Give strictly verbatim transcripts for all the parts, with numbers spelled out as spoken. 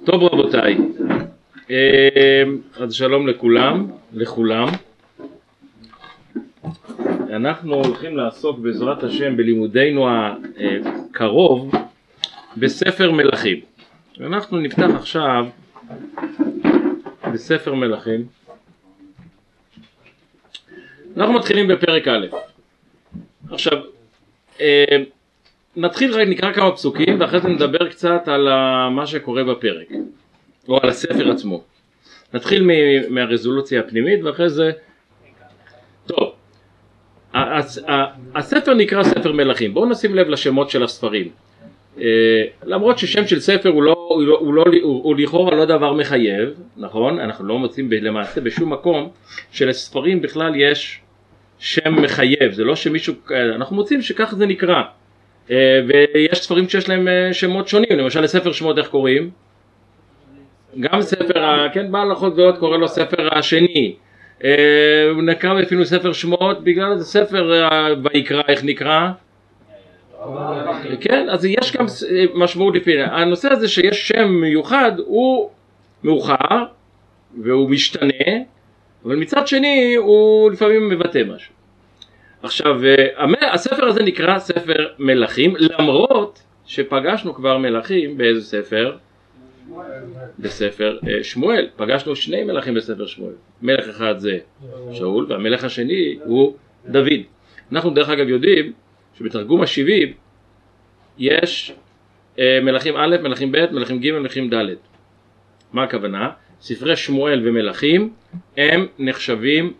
טוב רבותיי, אז שלום לכולם, לכולם. אנחנו הולכים לעסוק בעזרת השם בלימודנו הקרוב בספר מלכים. אנחנו נפתח עכשיו בספר מלכים. אנחנו מתחילים בפרק א'. עכשיו נתחיל רק נקרא כמה פסוקים ואחרי זה נדבר קצת על מה שקורה בפרק או על הספר עצמו. נתחיל מהרזולוציה הפנימית ואחרי זה טוב. הספר נקרא ספר מלכים. בואו נשים לב לשמות של הספרים. למרות ששם של ספר הוא לא הוא לא הוא, לא, הוא לכאורה לא דבר מחייב, נכון? אנחנו לא מוצאים למעשה בשום מקום שלספרים בכלל יש שם מחייב. זה לא שמישהו, אנחנו מוצאים שכך זה נקרא. ויש ספרים שיש להם שמות שונים. למשל לספר שמות איך קוראים? גם ספר, כן, בעל הלכות גדולות קורא לו ספר השני. הוא נקרא אפילו ספר שמות בגלל זה ספר ויקרא איך נקרא? כן, אז יש גם משמעות לפי. הנושא הזה שיש שם מיוחד הוא מאוחר והוא משתנה, אבל מצד שני הוא לפעמים מבטא משהו. עכשיו, הספר הזה נקרא ספר מלכים, למרות שפגשנו כבר מלכים באיזה ספר? בספר שמואל. פגשנו שני מלכים בספר שמואל. מלך אחד זה שאול והמלך השני הוא דוד. אנחנו דרך אגב יודעים שבתרגום השבעים יש מלכים א', מלכים ב', מלכים ג', מלכים ד'. מה הכוונה? ספרי שמואל ומלכים הם נחשבים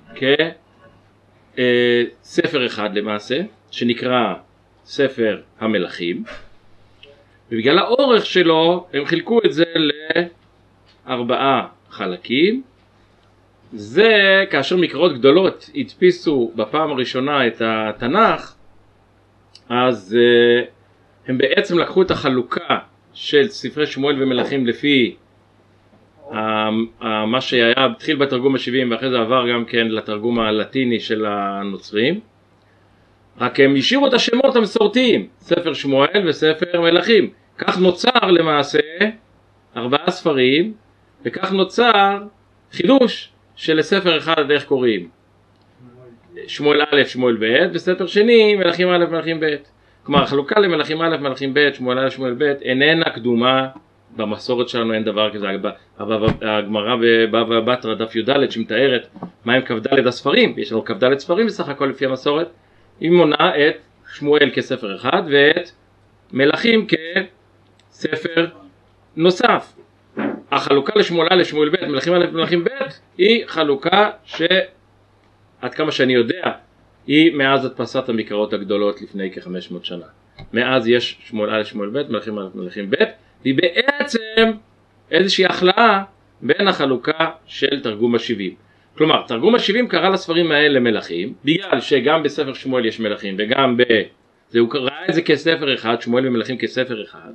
כספר אחד למעשה, שנקרא ספר המלכים, ובגלל האורך שלו הם חילקו את זה לארבעה חלקים. זה כאשר מקראות גדולות הדפיסו בפעם הראשונה את התנ"ך, אז הם בעצם לקחו את החלוקה של ספרי שמואל ומלכים לפי מה שהיה התחיל בתרגום השבעים ואחרי זה עבר גם כן לתרגום הלטיני של הנוצרים, רק הם השאירו את השמות המסורתיים, ספר שמואל וספר מלכים. כך נוצר למעשה ארבעה ספרים, וכך נוצר חידוש שלספר אחד איך קוראים שמואל א', שמואל ב', וספר שני מלכים א', מלכים ב'. כלומר החלוקה למלכים א', מלכים ב', שמואל א', שמואל ב' איננה קדומה במסורת שלנו, אין דבר כזה. הגמרא בבבא בתרא דף י"ד שמתארת מהם כ"ד הספרים, יש לנו כ"ד ספרים בסך הכל לפי המסורת, היא מונה את שמואל כספר אחד ואת מלכים כספר נוסף. החלוקה לשמואל א', שמואל ב', מלכים א', מלכים ב' היא חלוקה שעד כמה שאני יודע היא מאז הדפסת המקראות הגדולות לפני כ-חמש מאות שנה. מאז יש שמואל א', שמואל ב', מלכים א', מלכים ב', והיא בעצם איזושהי הכלאה בין החלוקה של תרגום השבעים. כלומר, תרגום השבעים קרא לספרים האלה מלכים, בגלל שגם בספר שמואל יש מלכים וגם ב... זה, הוא ראה את זה כספר אחד, שמואל ומלכים כספר אחד,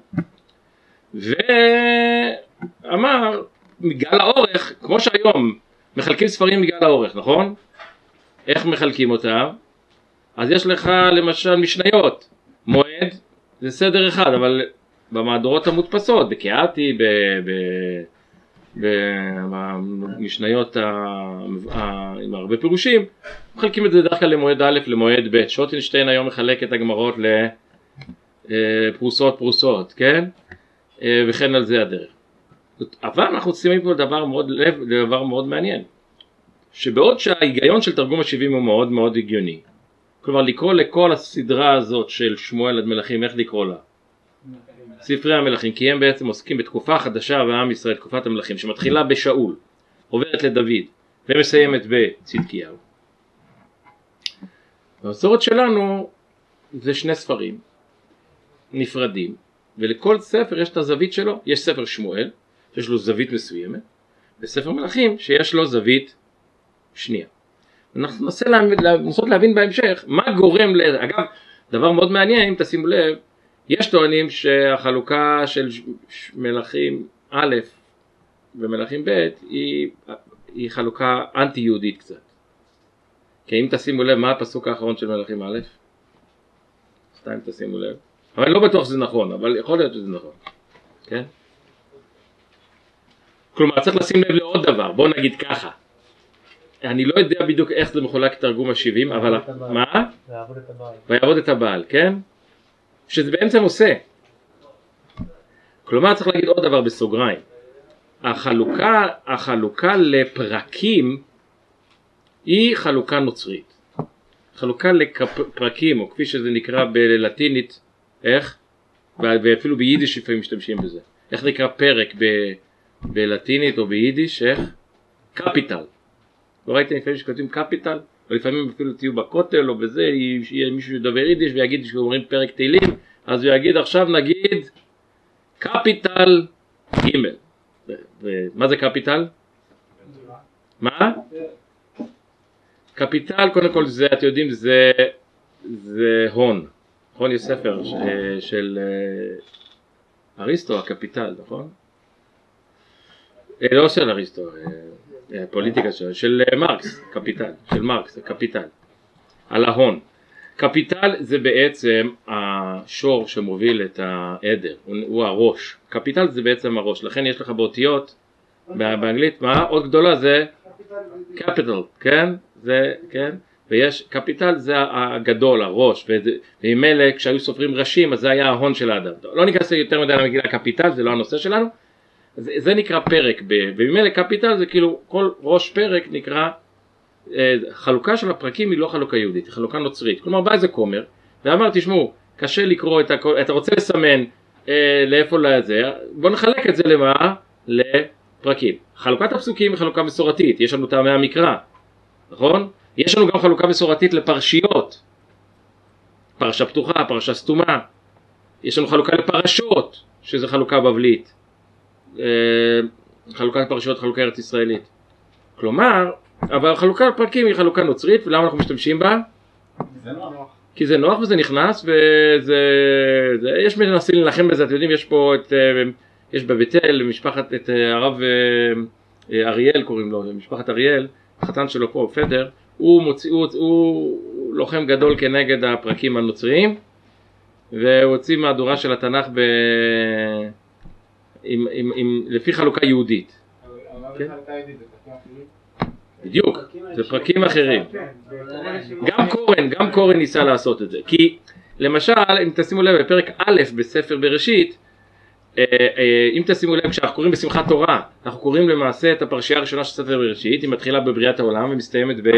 ואמר, בגלל האורך, כמו שהיום מחלקים ספרים בגלל האורך, נכון? איך מחלקים אותם? אז יש לך למשל משניות, מועד זה סדר אחד, אבל במהדורות המודפסות, בקיאתי, במשניות עם הרבה פירושים, מחלקים את זה דרך כלל למועד א', למועד ב'. שוטינשטיין היום מחלק את הגמרות לפרוסות פרוסות, כן? וכן על זה הדרך. אבל אנחנו שמים פה דבר מאוד לב, דבר מאוד מעניין, שבעוד שההיגיון של תרגום השבעים הוא מאוד מאוד הגיוני, כלומר לקרוא לכל הסדרה הזאת של שמואל עד מלכים, איך לקרוא לה? ספרי המלכים, כי הם בעצם עוסקים בתקופה חדשה בעם ישראל, תקופת המלכים, שמתחילה בשאול, עוברת לדוד, ומסיימת בצדקיהו. המסורת שלנו זה שני ספרים נפרדים, ולכל ספר יש את הזווית שלו. יש ספר שמואל, שיש לו זווית מסוימת, וספר מלכים שיש לו זווית שנייה. אנחנו ננסה לנסות להבין בהמשך מה גורם ל... אגב, דבר מאוד מעניין, אם תשימו לב, יש טוענים שהחלוקה של מלכים א' ומלכים ב' היא, היא חלוקה אנטי יהודית קצת. כי אם תשימו לב מה הפסוק האחרון של מלכים א', סתם תשימו לב, אבל לא בטוח שזה נכון, אבל יכול להיות שזה נכון, כן? כלומר צריך לשים לב לעוד דבר, בואו נגיד ככה, אני לא יודע בדיוק איך זה מחולק תרגום ה-שבעים, אבל מה? ויעבוד את הבעל. ויעבוד את הבעל, כן? שזה בעצם עושה. כלומר צריך להגיד עוד דבר בסוגריים, החלוקה, החלוקה לפרקים היא חלוקה נוצרית. חלוקה לפרקים, או כפי שזה נקרא בלטינית, איך? ואפילו ביידיש לפעמים משתמשים בזה. איך נקרא פרק ב, בלטינית או ביידיש? איך? קפיטל. לא ראיתם לפעמים שכותבים קפיטל? או לפעמים אפילו תהיו בכותל או בזה, יהיה מישהו שדובר יידיש ויגיד שאומרים פרק תהילים, אז הוא יגיד עכשיו נגיד קפיטל ג'. מה זה קפיטל? מה? קפיטל קודם כל זה, אתם יודעים, זה, זה הון. נכון, יש ספר ש, של אריסטו, הקפיטל, נכון? לא של אריסטו, פוליטיקה של, של מרקס, קפיטל, של מרקס, הקפיטל, על ההון. קפיטל זה בעצם השור שמוביל את העדר, הוא, הוא הראש. קפיטל זה בעצם הראש, לכן יש לך באותיות, באנגלית, מה? עוד גדולה זה capital, כן? זה, כן? ויש, קפיטל זה הגדול, הראש, וממילא כשהיו סופרים ראשים, אז זה היה ההון של האדם. לא ניכנס יותר מדי למגילה קפיטל, זה לא הנושא שלנו. זה, זה נקרא פרק, וממילא קפיטל זה כאילו, כל ראש פרק נקרא, חלוקה של הפרקים היא לא חלוקה יהודית, היא חלוקה נוצרית. כלומר, בא איזה כומר, ואמר, תשמעו, קשה לקרוא את הכל, אתה רוצה לסמן אה, לאיפה לזה, בוא נחלק את זה למה? לפרקים. חלוקת הפסוקים היא חלוקה מסורתית, יש לנו טעמי המקרא, נכון? יש לנו גם חלוקה מסורתית לפרשיות, פרשה פתוחה, פרשה סתומה, יש לנו חלוקה לפרשות, שזה חלוקה בבלית, אה, חלוקת פרשיות, חלוקה ארץ ישראלית. כלומר, אבל חלוקה לפרקים היא חלוקה נוצרית, ולמה אנחנו משתמשים בה? זה נוח. כי זה נוח וזה נכנס, וזה, זה, יש מנסים לנחם בזה, אתם יודעים, יש פה את, יש בבית אל, משפחת, את הרב אריאל קוראים לו, משפחת אריאל, החתן שלו פה, פדר, הוא מוציא, הוא, הוא לוחם גדול כנגד הפרקים הנוצריים, והוא הוציא מהדורה של התנ"ך ב, עם, עם, עם, לפי חלוקה יהודית. אבל חלוקה יהודית זה פרקים אחרים? בדיוק, זה פרקים אחרים. גם קורן, גם קורן ניסה לעשות את זה. כי למשל, אם תשימו לב בפרק א' בספר בראשית, אם תשימו לב כשאנחנו קוראים בשמחת תורה, אנחנו קוראים למעשה את הפרשייה הראשונה של ספר בראשית, היא מתחילה בבריאת העולם ומסתיימת ב...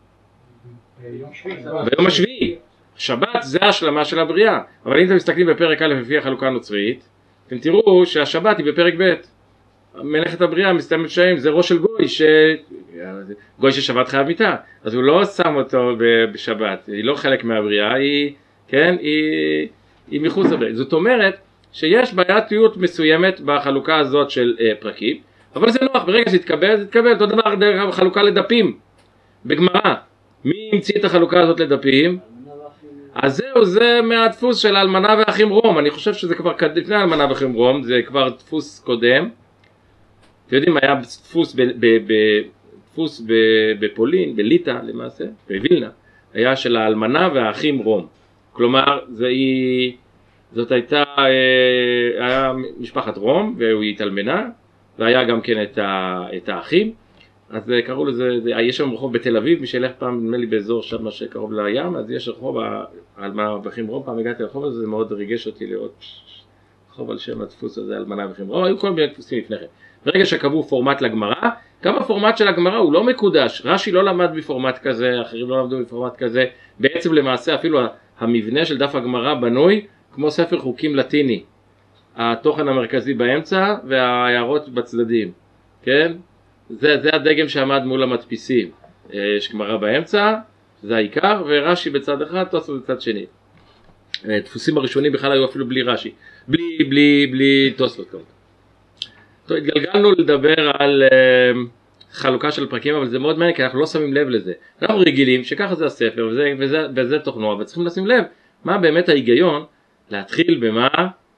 ביום השביעי. שבת זה השלמה של הבריאה. אבל אם אתם מסתכלים בפרק א' לפי החלוקה הנוצרית, אתם תראו שהשבת היא בפרק ב'. מלאכת הבריאה מסתיימת שעים, זה ראש של גוי, ש... גוי ששבת חייב מיתה, אז הוא לא שם אותו בשבת, היא לא חלק מהבריאה, היא, כן, היא, היא מחוץ לבריאה. זאת אומרת שיש בעייתיות מסוימת בחלוקה הזאת של אה, פרקים, אבל זה נוח, ברגע שתתקבל, זה תתקבל. אותו דבר דרך חלוקה לדפים, בגמרא. מי המציא את החלוקה הזאת לדפים? אז זהו, זה מהדפוס של אלמנה ואחים רום, אני חושב שזה כבר לפני אלמנה ואחים רום, זה כבר דפוס קודם. אתם יודעים, היה דפוס, ב, ב, ב, דפוס ב, בפולין, בליטא למעשה, בווילנה, היה של האלמנה והאחים רום. כלומר, זה, זאת הייתה, היה משפחת רום, והוא התאלמנה, והיה גם כן את, ה, את האחים. אז קראו לזה, זה, יש שם רחוב בתל אביב, מי שילך פעם, נדמה לי באזור שם שקרוב לים, אז יש רחוב האלמנה והאחים רום, פעם הגעתי לרחוב הזה, זה מאוד ריגש אותי לראות רחוב על שם הדפוס הזה, האלמנה והאחים רום, היו כל מיני דפוסים לפני כן. ברגע שקבעו פורמט לגמרא, גם הפורמט של הגמרא הוא לא מקודש, רש"י לא למד בפורמט כזה, אחרים לא למדו בפורמט כזה, בעצם למעשה אפילו המבנה של דף הגמרא בנוי כמו ספר חוקים לטיני, התוכן המרכזי באמצע וההערות בצדדים, כן? זה, זה הדגם שעמד מול המדפיסים, יש גמרא באמצע, זה העיקר, ורש"י בצד אחד, תוספות בצד שני. דפוסים הראשונים בכלל היו אפילו בלי רש"י, בלי, בלי, בלי תוספות כמובן. טוב, התגלגלנו לדבר על uh, חלוקה של פרקים, אבל זה מאוד מעניין כי אנחנו לא שמים לב לזה. אנחנו רגילים שככה זה הספר וזה, וזה, וזה תוכנו, אבל צריכים לשים לב מה באמת ההיגיון להתחיל במה,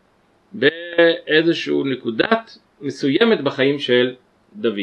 באיזשהו נקודת מסוימת בחיים של דוד.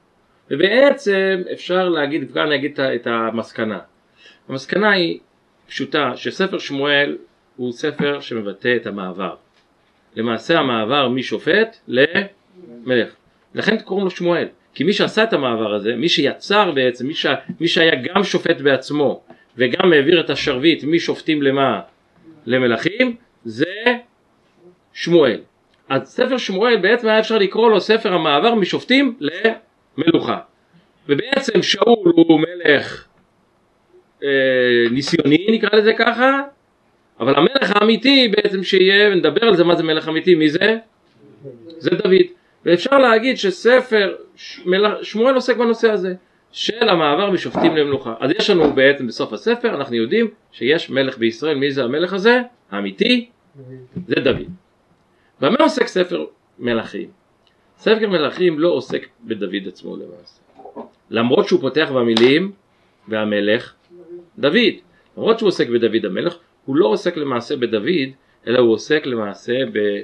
ובעצם אפשר להגיד, כאן להגיד את המסקנה. המסקנה היא פשוטה, שספר שמואל הוא ספר שמבטא את המעבר. למעשה המעבר משופט למלך. לכן קוראים לו שמואל, כי מי שעשה את המעבר הזה, מי שיצר בעצם, מי, ש... מי שהיה גם שופט בעצמו וגם העביר את השרביט משופטים למה? למלכים, זה שמואל. אז ספר שמואל בעצם היה אפשר לקרוא לו ספר המעבר משופטים למלוכה. ובעצם שאול הוא מלך אה, ניסיוני, נקרא לזה ככה, אבל המלך האמיתי בעצם שיהיה, ונדבר על זה מה זה מלך אמיתי, מי זה? זה דוד. ואפשר להגיד שספר שמואל עוסק בנושא הזה של המעבר משופטים למלוכה. אז יש לנו בעצם בסוף הספר, אנחנו יודעים שיש מלך בישראל. מי זה המלך הזה? האמיתי? זה דוד. במה עוסק ספר מלכים? ספר מלכים לא עוסק בדוד עצמו למעשה, למרות שהוא פותח במילים והמלך דוד. למרות שהוא עוסק בדוד המלך, הוא לא עוסק למעשה בדוד, אלא הוא עוסק למעשה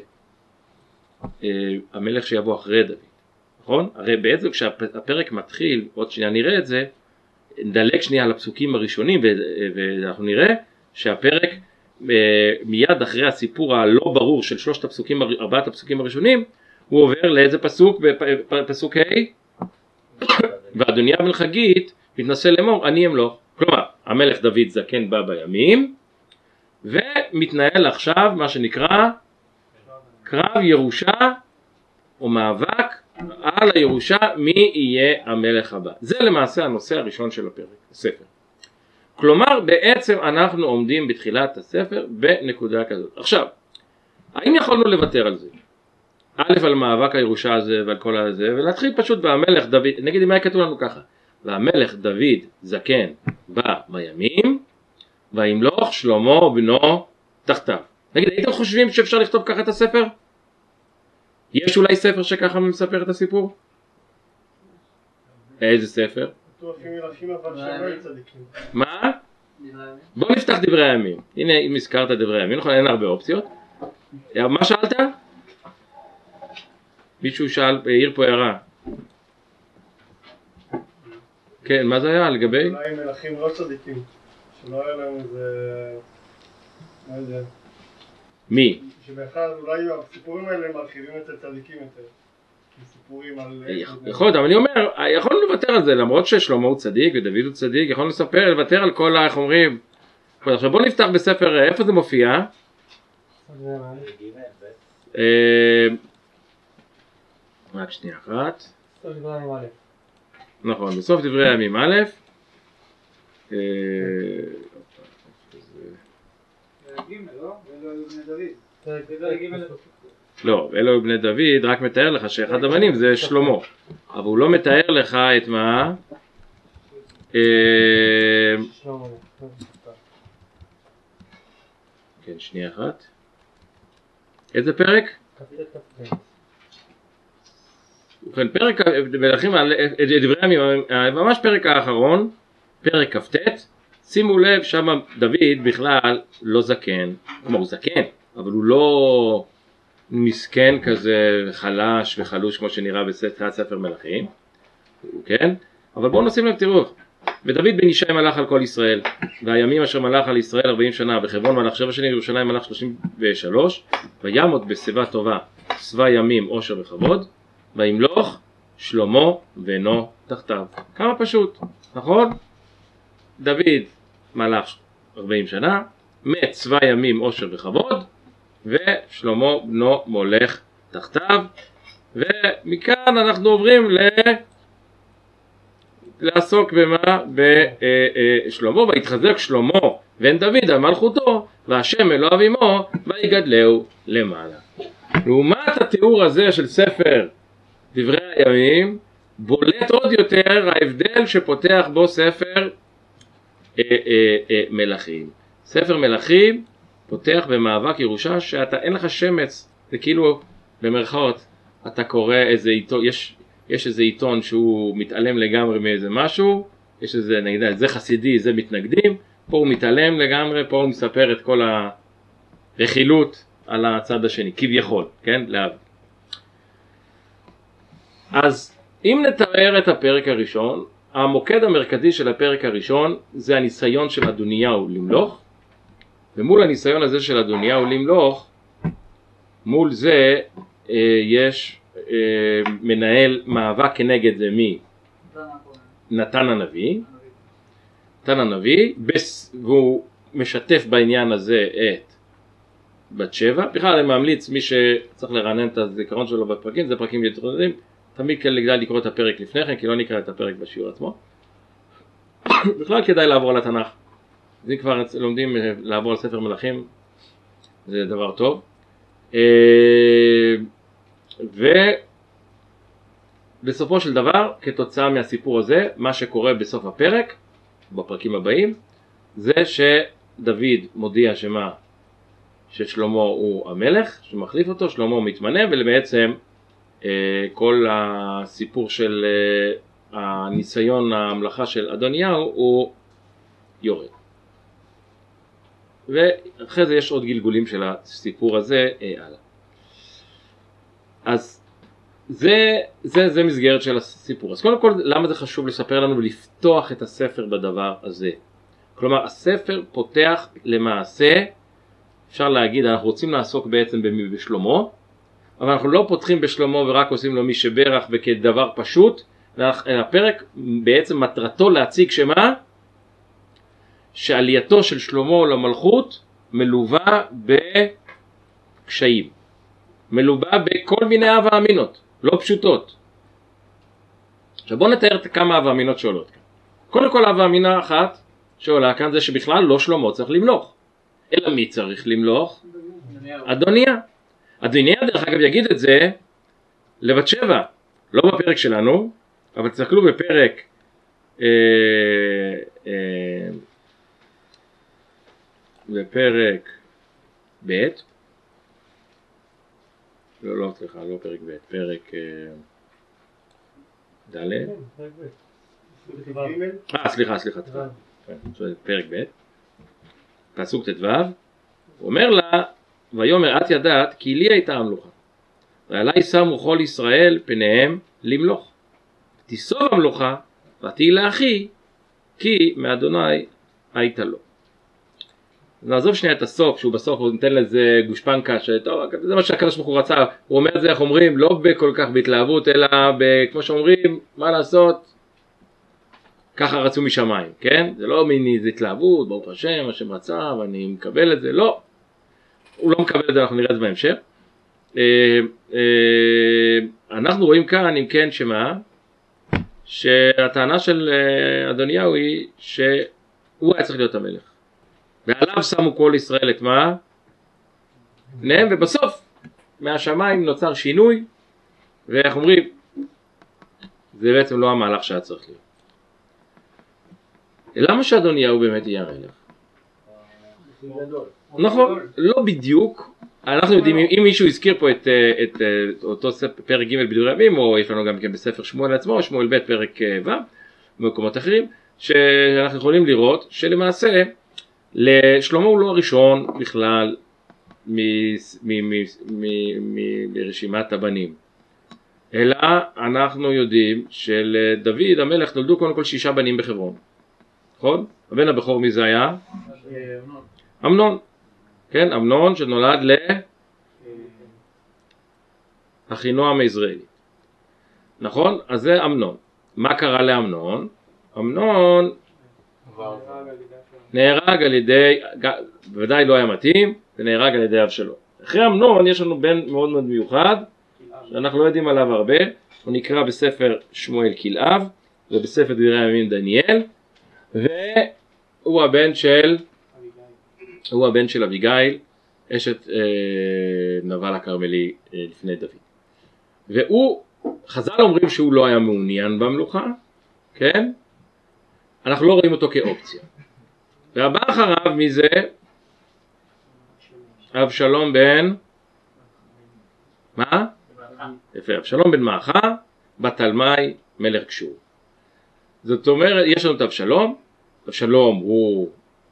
במלך שיבוא אחרי דוד. נכון? הרי בעצם כשהפרק מתחיל, עוד שנייה נראה את זה, נדלג שנייה על הפסוקים הראשונים, ואנחנו נראה שהפרק מיד אחרי הסיפור הלא ברור של שלושת הפסוקים, ארבעת הפסוקים הראשונים, הוא עובר לאיזה פסוק? בפסוק ה' ואדוניה בן חגית מתנסה לאמור אני אמלוך. כלומר המלך דוד זקן בא בימים, ומתנהל עכשיו מה שנקרא קרב ירושה או מאבק על הירושה, מי יהיה המלך הבא. זה למעשה הנושא הראשון של הפרק, הספר. כלומר בעצם אנחנו עומדים בתחילת הספר בנקודה כזאת. עכשיו, האם יכולנו לוותר על זה? א', על מאבק הירושה הזה ועל כל הזה, ולהתחיל פשוט והמלך דוד, נגיד אם היה כתוב לנו ככה, והמלך דוד זקן בא בימים, וימלוך שלמה בנו תחתיו. נגיד, הייתם חושבים שאפשר לכתוב ככה את הספר? יש אולי ספר שככה מספר את הסיפור? איזה ספר? מה? בוא נפתח דברי הימים. הנה אם הזכרת דברי הימים, נכון, אין הרבה אופציות. מה שאלת? מישהו שאל, העיר פה הערה. כן, מה זה היה לגבי? אולי מלכים לא צדיקים, שלא היה להם איזה... מה יודע? מי? שבאחד אולי הסיפורים האלה מרחיבים את הצדיקים יותר. סיפורים על... יכול להיות, אבל אני אומר, יכולנו לוותר על זה, למרות ששלמה הוא צדיק ודוד הוא צדיק, יכולנו לספר, לוותר על כל איך אומרים. עכשיו בואו נפתח בספר, איפה זה מופיע? רק שנייה אחת. נכון, בסוף דברי הימים א', לא, אלו בני דוד רק מתאר לך שאחד הבנים זה שלמה, אבל הוא לא מתאר לך את מה? כן, שנייה אחת. איזה פרק? ובכן, פרק מלכים, דברי הימים, ממש פרק האחרון, פרק כ"ט, שימו לב, שם דוד בכלל לא זקן, כלומר הוא זקן, אבל הוא לא מסכן כזה חלש וחלוש כמו שנראה בספר ספר מלכים, כן? אבל בואו נשים לב, תראו, ודוד בן ישי מלך על כל ישראל, והימים אשר מלך על ישראל ארבעים שנה, בחברון מלך שבע שנים, בירושלים מלך שלושים ושלוש, וימות בשיבה טובה, שבע ימים עושר וכבוד, וימלוך שלמה בנו תחתיו. כמה פשוט, נכון? דוד מלך ארבעים שנה, מת שבע ימים עושר וכבוד, ושלמה בנו מולך תחתיו. ומכאן אנחנו עוברים ל... לעסוק במה? בשלמה. והתחזק שלמה בן דוד על מלכותו, והשם אלוהיו עמו, ויגדלהו למעלה. לעומת התיאור הזה של ספר דברי הימים, בולט עוד יותר ההבדל שפותח בו ספר אה, אה, אה, מלכים. ספר מלכים פותח במאבק ירושה שאתה אין לך שמץ, זה כאילו במרכאות אתה קורא איזה עיתון, יש, יש איזה עיתון שהוא מתעלם לגמרי מאיזה משהו, יש איזה נגיד זה חסידי, זה מתנגדים, פה הוא מתעלם לגמרי, פה הוא מספר את כל הרכילות על הצד השני, כביכול, כן? להב. אז אם נתאר את הפרק הראשון, המוקד המרכזי של הפרק הראשון זה הניסיון של אדוניהו למלוך, ומול הניסיון הזה של אדוניהו למלוך, מול זה אה, יש שמנהל מאבק כנגד זה מי? נתן הנביא. נתן הנביא, והוא משתף בעניין הזה את בת שבע. בכלל אני ממליץ מי שצריך לרענן את הזיכרון שלו בפרקים, זה פרקים יתרונים, תמיד כדאי לקרוא את הפרק לפני כן, כי לא נקרא את הפרק בשיעור עצמו. בכלל כדאי לעבור על התנ"ך. אם כבר לומדים לעבור על ספר מלכים, זה דבר טוב. ובסופו של דבר, כתוצאה מהסיפור הזה, מה שקורה בסוף הפרק, בפרקים הבאים, זה שדוד מודיע שמה? ששלמה הוא המלך, שמחליף אותו, שלמה מתמנה, ובעצם כל הסיפור של הניסיון ההמלכה של אדוניהו הוא יורד. ואחרי זה יש עוד גלגולים של הסיפור הזה הלאה. אז זה, זה, זה מסגרת של הסיפור. אז קודם כל, למה זה חשוב לספר לנו ולפתוח את הספר בדבר הזה? כלומר, הספר פותח למעשה, אפשר להגיד, אנחנו רוצים לעסוק בעצם בשלמה, אבל אנחנו לא פותחים בשלמה ורק עושים לו מי שברך וכדבר פשוט, הפרק בעצם מטרתו להציג שמה? שעלייתו של שלמה למלכות מלווה בקשיים, מלווה בכל מיני הווה אמינות, לא פשוטות. עכשיו בואו נתאר כמה הווה אמינות שעולות כאן. קודם כל הווה אמינה אחת שעולה כאן זה שבכלל לא שלמה צריך למלוך, אלא מי צריך למלוך? אדוניה. אדוניה דרך אגב יגיד את זה לבת שבע, לא בפרק שלנו, אבל תסתכלו בפרק אה, אה, בפרק ב', לא, לא, סליחה, לא פרק ב', פרק ד', אה, סליחה, סליחה, פרק ב', פסוק ט"ו, הוא אומר לה, ויאמר את ידעת כי לי הייתה המלוכה, ועלי שמו כל ישראל פניהם למלוך, תיסוב המלוכה ותהי לאחי, כי מאדוני הייתה לו. נעזוב שנייה את הסוף, שהוא בסוף הוא נותן לזה גושפנקה, שטוב, זה מה שהקדוש ברוך הוא רצה, הוא אומר את זה, איך אומרים, לא בכל כך בהתלהבות, אלא כמו שאומרים, מה לעשות, ככה רצו משמיים, כן? זה לא מין איזה התלהבות, ברוך השם, השם רצה, ואני מקבל את זה, לא. הוא לא מקבל את זה, אנחנו נראה את זה בהמשך. אנחנו רואים כאן, אם כן, שמה? שהטענה של אדוניהו היא שהוא היה צריך להיות המלך. ועליו שמו כל ישראל את מה? פניהם, ובסוף מהשמיים נוצר שינוי, ואיך אומרים, זה בעצם לא המהלך שהיה צריך להיות. למה שאדוניהו באמת יהיה המלך? נכון, לא בדיוק. אנחנו יודעים, אם מישהו הזכיר פה את, את, את אותו פרק ג' בדברי הימים, או יש לנו גם כן בספר שמואל עצמו, שמואל ב' פרק ו', במקומות אחרים, שאנחנו יכולים לראות שלמעשה, לשלמה הוא לא הראשון בכלל מרשימת הבנים, אלא אנחנו יודעים שלדוד המלך נולדו קודם כל שישה בנים בחברון, נכון? הבן הבכור מי זה היה? אמנון, כן, אמנון שנולד לאחינועם היזרעאלי, נכון? אז זה אמנון. מה קרה לאמנון? אמנון נהרג על ידי, בוודאי לא היה מתאים, ונהרג על ידי אבשלום. אחרי אמנון יש לנו בן מאוד מאוד מיוחד, שאנחנו לא יודעים עליו הרבה, הוא נקרא בספר שמואל כלאב, ובספר דברי הימים דניאל, והוא הבן של, הוא הבן של אביגיל, אשת אה, נבל הכרמלי אה, לפני דוד. והוא, חז"ל אומרים שהוא לא היה מעוניין במלוכה, כן? אנחנו לא רואים אותו כאופציה. והבא אחריו מי זה? אבשלום בן, מה? יפה, אבשלום בן מעכה, בתלמי מלך גשור. זאת אומרת, יש לנו את אבשלום, אבשלום הוא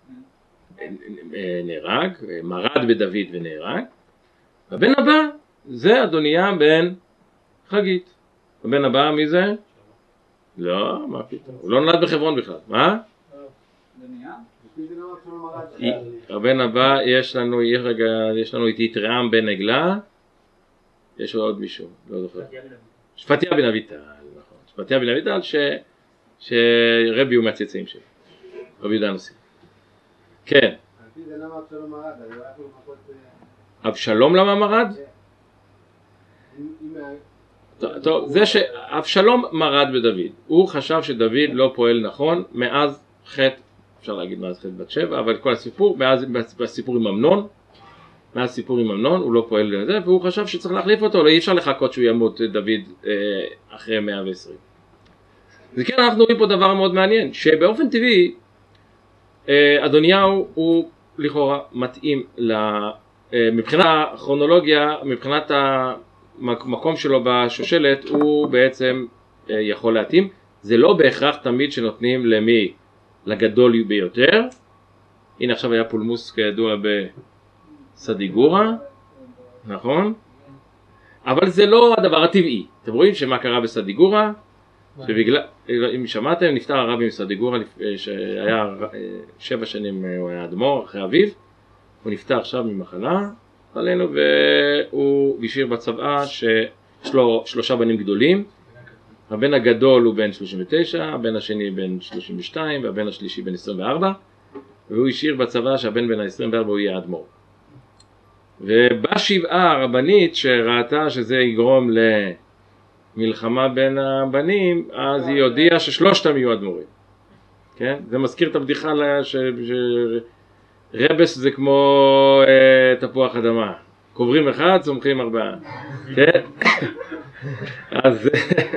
נהרג, מרד בדוד ונהרג, הבן הבא זה אדוניה בן חגית. הבן הבא מי זה? לא, מה פתאום? הוא לא נולד בחברון בכלל, מה? הבן הבא יש לנו, יש לנו את יתרעם בן עגלה, יש עוד מישהו, לא זוכר. שפטיה בן אביטל, נכון. שפטיה בן אביטל ש... שרבי הוא מהצאצאים שלו. רבי יהודה הנשיא. כן. אבשלום למה מרד? טוב, זה שאבשלום מרד בדוד. הוא חשב שדוד לא פועל נכון מאז חטא, אפשר להגיד מאז חטא בת שבע, אבל כל הסיפור, מאז הסיפור עם אמנון, מאז הסיפור עם אמנון, הוא לא פועל לזה, והוא חשב שצריך להחליף אותו, לא אי אפשר לחכות שהוא ימות דוד אחרי מאה ועשרים. וכן אנחנו רואים פה דבר מאוד מעניין, שבאופן טבעי, אדוניהו הוא לכאורה מתאים מבחינת הכרונולוגיה, מבחינת המקום שלו בשושלת, הוא בעצם יכול להתאים. זה לא בהכרח תמיד שנותנים למי? לגדול ביותר. הנה עכשיו היה פולמוס כידוע בסדיגורה, נכון? אבל זה לא הדבר הטבעי. אתם רואים שמה קרה בסדיגורה? שבגלל, אם שמעתם, נפטר הרבי מסדיגורה שהיה שבע שנים, הוא היה אדמו"ר אחרי אביו. הוא נפטר עכשיו ממחלה עלינו, והוא השאיר בצוואה שיש לו שלושה בנים גדולים. הבן הגדול הוא בן שלושים ותשע, הבן השני בן שלושים ושתיים והבן השלישי בן עשרים וארבע, והוא השאיר בצוואה שהבן בן ה-עשרים וארבע הוא יהיה אדמו"ר. ובשבעה הרבנית שראתה שזה יגרום למלחמה בין הבנים, אז היא הודיעה ששלושתם יהיו אדמו"רים. כן? זה מזכיר את הבדיחה ש... ש... רבס זה כמו אה, תפוח אדמה, קוברים אחד, צומחים ארבעה. כן? אז,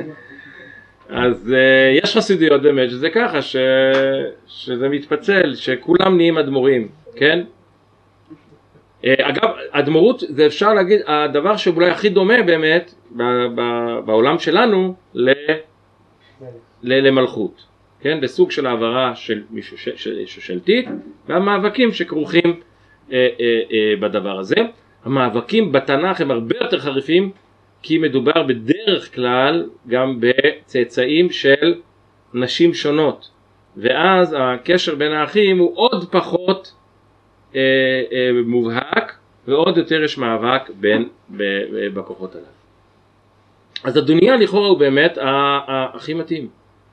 אז אה, יש חסידיות באמת שזה ככה, ש, שזה מתפצל, שכולם נהיים אדמו"רים, כן? אה, אגב, אדמו"רות זה אפשר להגיד, הדבר שאולי הכי דומה באמת ב, ב, בעולם שלנו ל, ל, למלכות. כן, בסוג של העברה של שושלתית, והמאבקים שכרוכים אה, אה, אה, בדבר הזה. המאבקים בתנ"ך הם הרבה יותר חריפים, כי מדובר בדרך כלל גם בצאצאים של נשים שונות, ואז הקשר בין האחים הוא עוד פחות אה, אה, מובהק, ועוד יותר יש מאבק בין בכוחות עליו. אז אדוניה לכאורה הוא באמת הכי מתאים.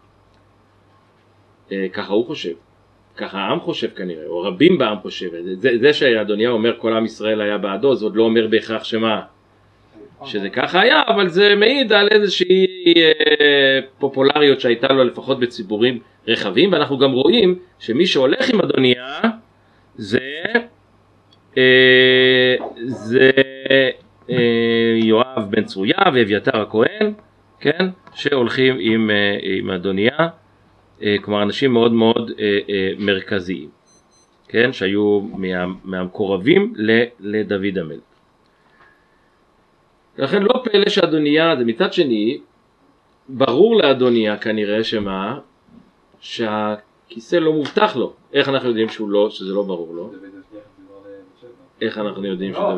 ככה הוא חושב, ככה העם חושב כנראה, או רבים בעם חושב. זה, זה שאדוניה אומר כל עם ישראל היה בעדו, זה עוד לא אומר בהכרח שמה, שזה ככה היה, אבל זה מעיד על איזושהי אה, פופולריות שהייתה לו לפחות בציבורים רחבים, ואנחנו גם רואים שמי שהולך עם אדוניה זה, אה, זה אה, יואב בן צרויה ואביתר הכהן, כן, שהולכים עם, אה, עם אדוניה. כלומר אנשים מאוד מאוד אה, אה, מרכזיים, כן, שהיו מה, מהמקורבים לדוד המלך. לכן לא פלא שאדוניה, זה מצד שני, ברור לאדוניה כנראה שמה, שהכיסא לא מובטח לו. איך אנחנו יודעים שהוא לא, שזה לא ברור לו? איך אנחנו יודעים שדוד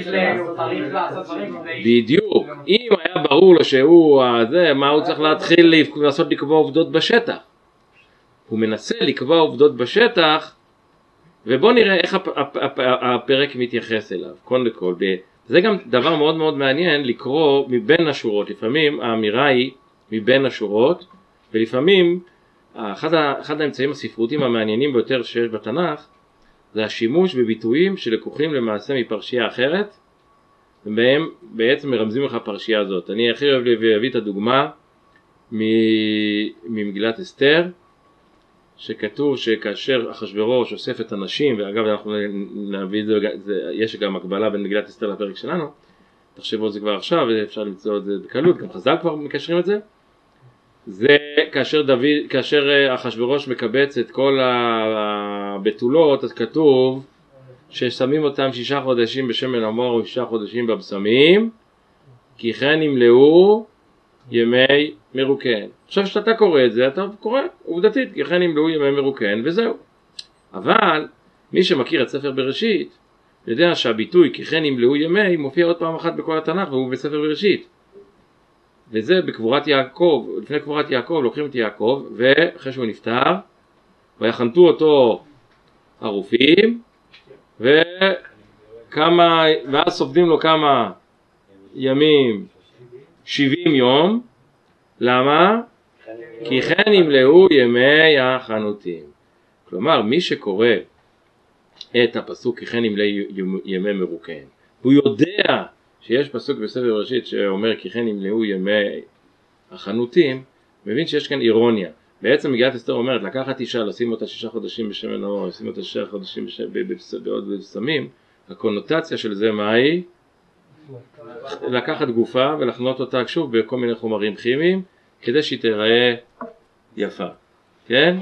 בדיוק, אם היה ברור לו שהוא זה, מה הוא צריך להתחיל לעשות? לקבוע עובדות בשטח. הוא מנסה לקבוע עובדות בשטח, ובוא נראה איך הפרק מתייחס אליו. קודם כל, זה גם דבר מאוד מאוד מעניין לקרוא מבין השורות. לפעמים האמירה היא מבין השורות, ולפעמים אחד, אחד האמצעים הספרותיים המעניינים ביותר שיש בתנ"ך זה השימוש בביטויים שלקוחים למעשה מפרשייה אחרת, ובהם בעצם מרמזים לך פרשייה הזאת. אני הכי אוהב להביא את הדוגמה ממגילת אסתר, שכתוב שכאשר אחשוורוש אוסף את הנשים, ואגב אנחנו נביא את זה, זה יש גם הקבלה בין מגילת אסתר לפרק שלנו, תחשבו על זה כבר עכשיו, ואפשר למצוא את זה בקלות, גם חז"ל כבר מקשרים את זה. זה כאשר דוד, כאשר אחשוורוש מקבץ את כל הבתולות, אז כתוב ששמים אותם שישה חודשים בשמן המור ושישה חודשים בבשמים, כי כן ימלאו ימי מרוקן. עכשיו שאתה קורא את זה, אתה קורא עובדתית, כי כן ימלאו ימי מרוקן, וזהו. אבל מי שמכיר את ספר בראשית, יודע שהביטוי כי כן ימלאו ימי מופיע עוד פעם אחת בכל התנ"ך, והוא בספר בראשית. וזה בקבורת יעקב, לפני קבורת יעקב, לוקחים את יעקב, ואחרי שהוא נפטר, ויחנתו אותו הרופאים, וכמה, ואז סופדים לו כמה ימים שבעים יום. למה? כי כן ימלאו ימי החנותים. כלומר, מי שקורא את הפסוק כי כן ימלא ימי מרוכיהם, הוא יודע שיש פסוק בספר בראשית שאומר כי כן ימלאו ימי החנותים, מבין שיש כאן אירוניה. בעצם מגילת אסתר אומרת לקחת אישה, לשים אותה שישה חודשים בשמן האור, לשים אותה שישה חודשים בעוד בסמים. הקונוטציה של זה מה היא? לקחת גופה ולחנות אותה שוב בכל מיני חומרים כימיים כדי שהיא תיראה יפה, כן?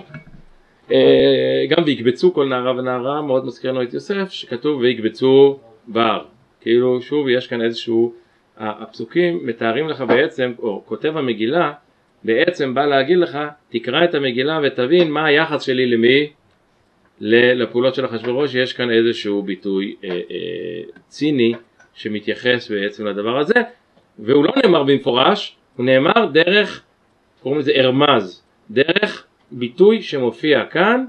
גם ויקבצו כל נערה ונערה, מאוד מזכירנו את יוסף שכתוב ויקבצו בר, כאילו שוב יש כאן איזשהו, הפסוקים מתארים לך בעצם, או כותב המגילה בעצם בא להגיד לך תקרא את המגילה ותבין מה היחס שלי למי? לפעולות של אחשוורוש. יש כאן איזשהו ביטוי אה, אה, ציני שמתייחס בעצם לדבר הזה, והוא לא נאמר במפורש, הוא נאמר דרך, קוראים לזה הרמז, דרך ביטוי שמופיע כאן,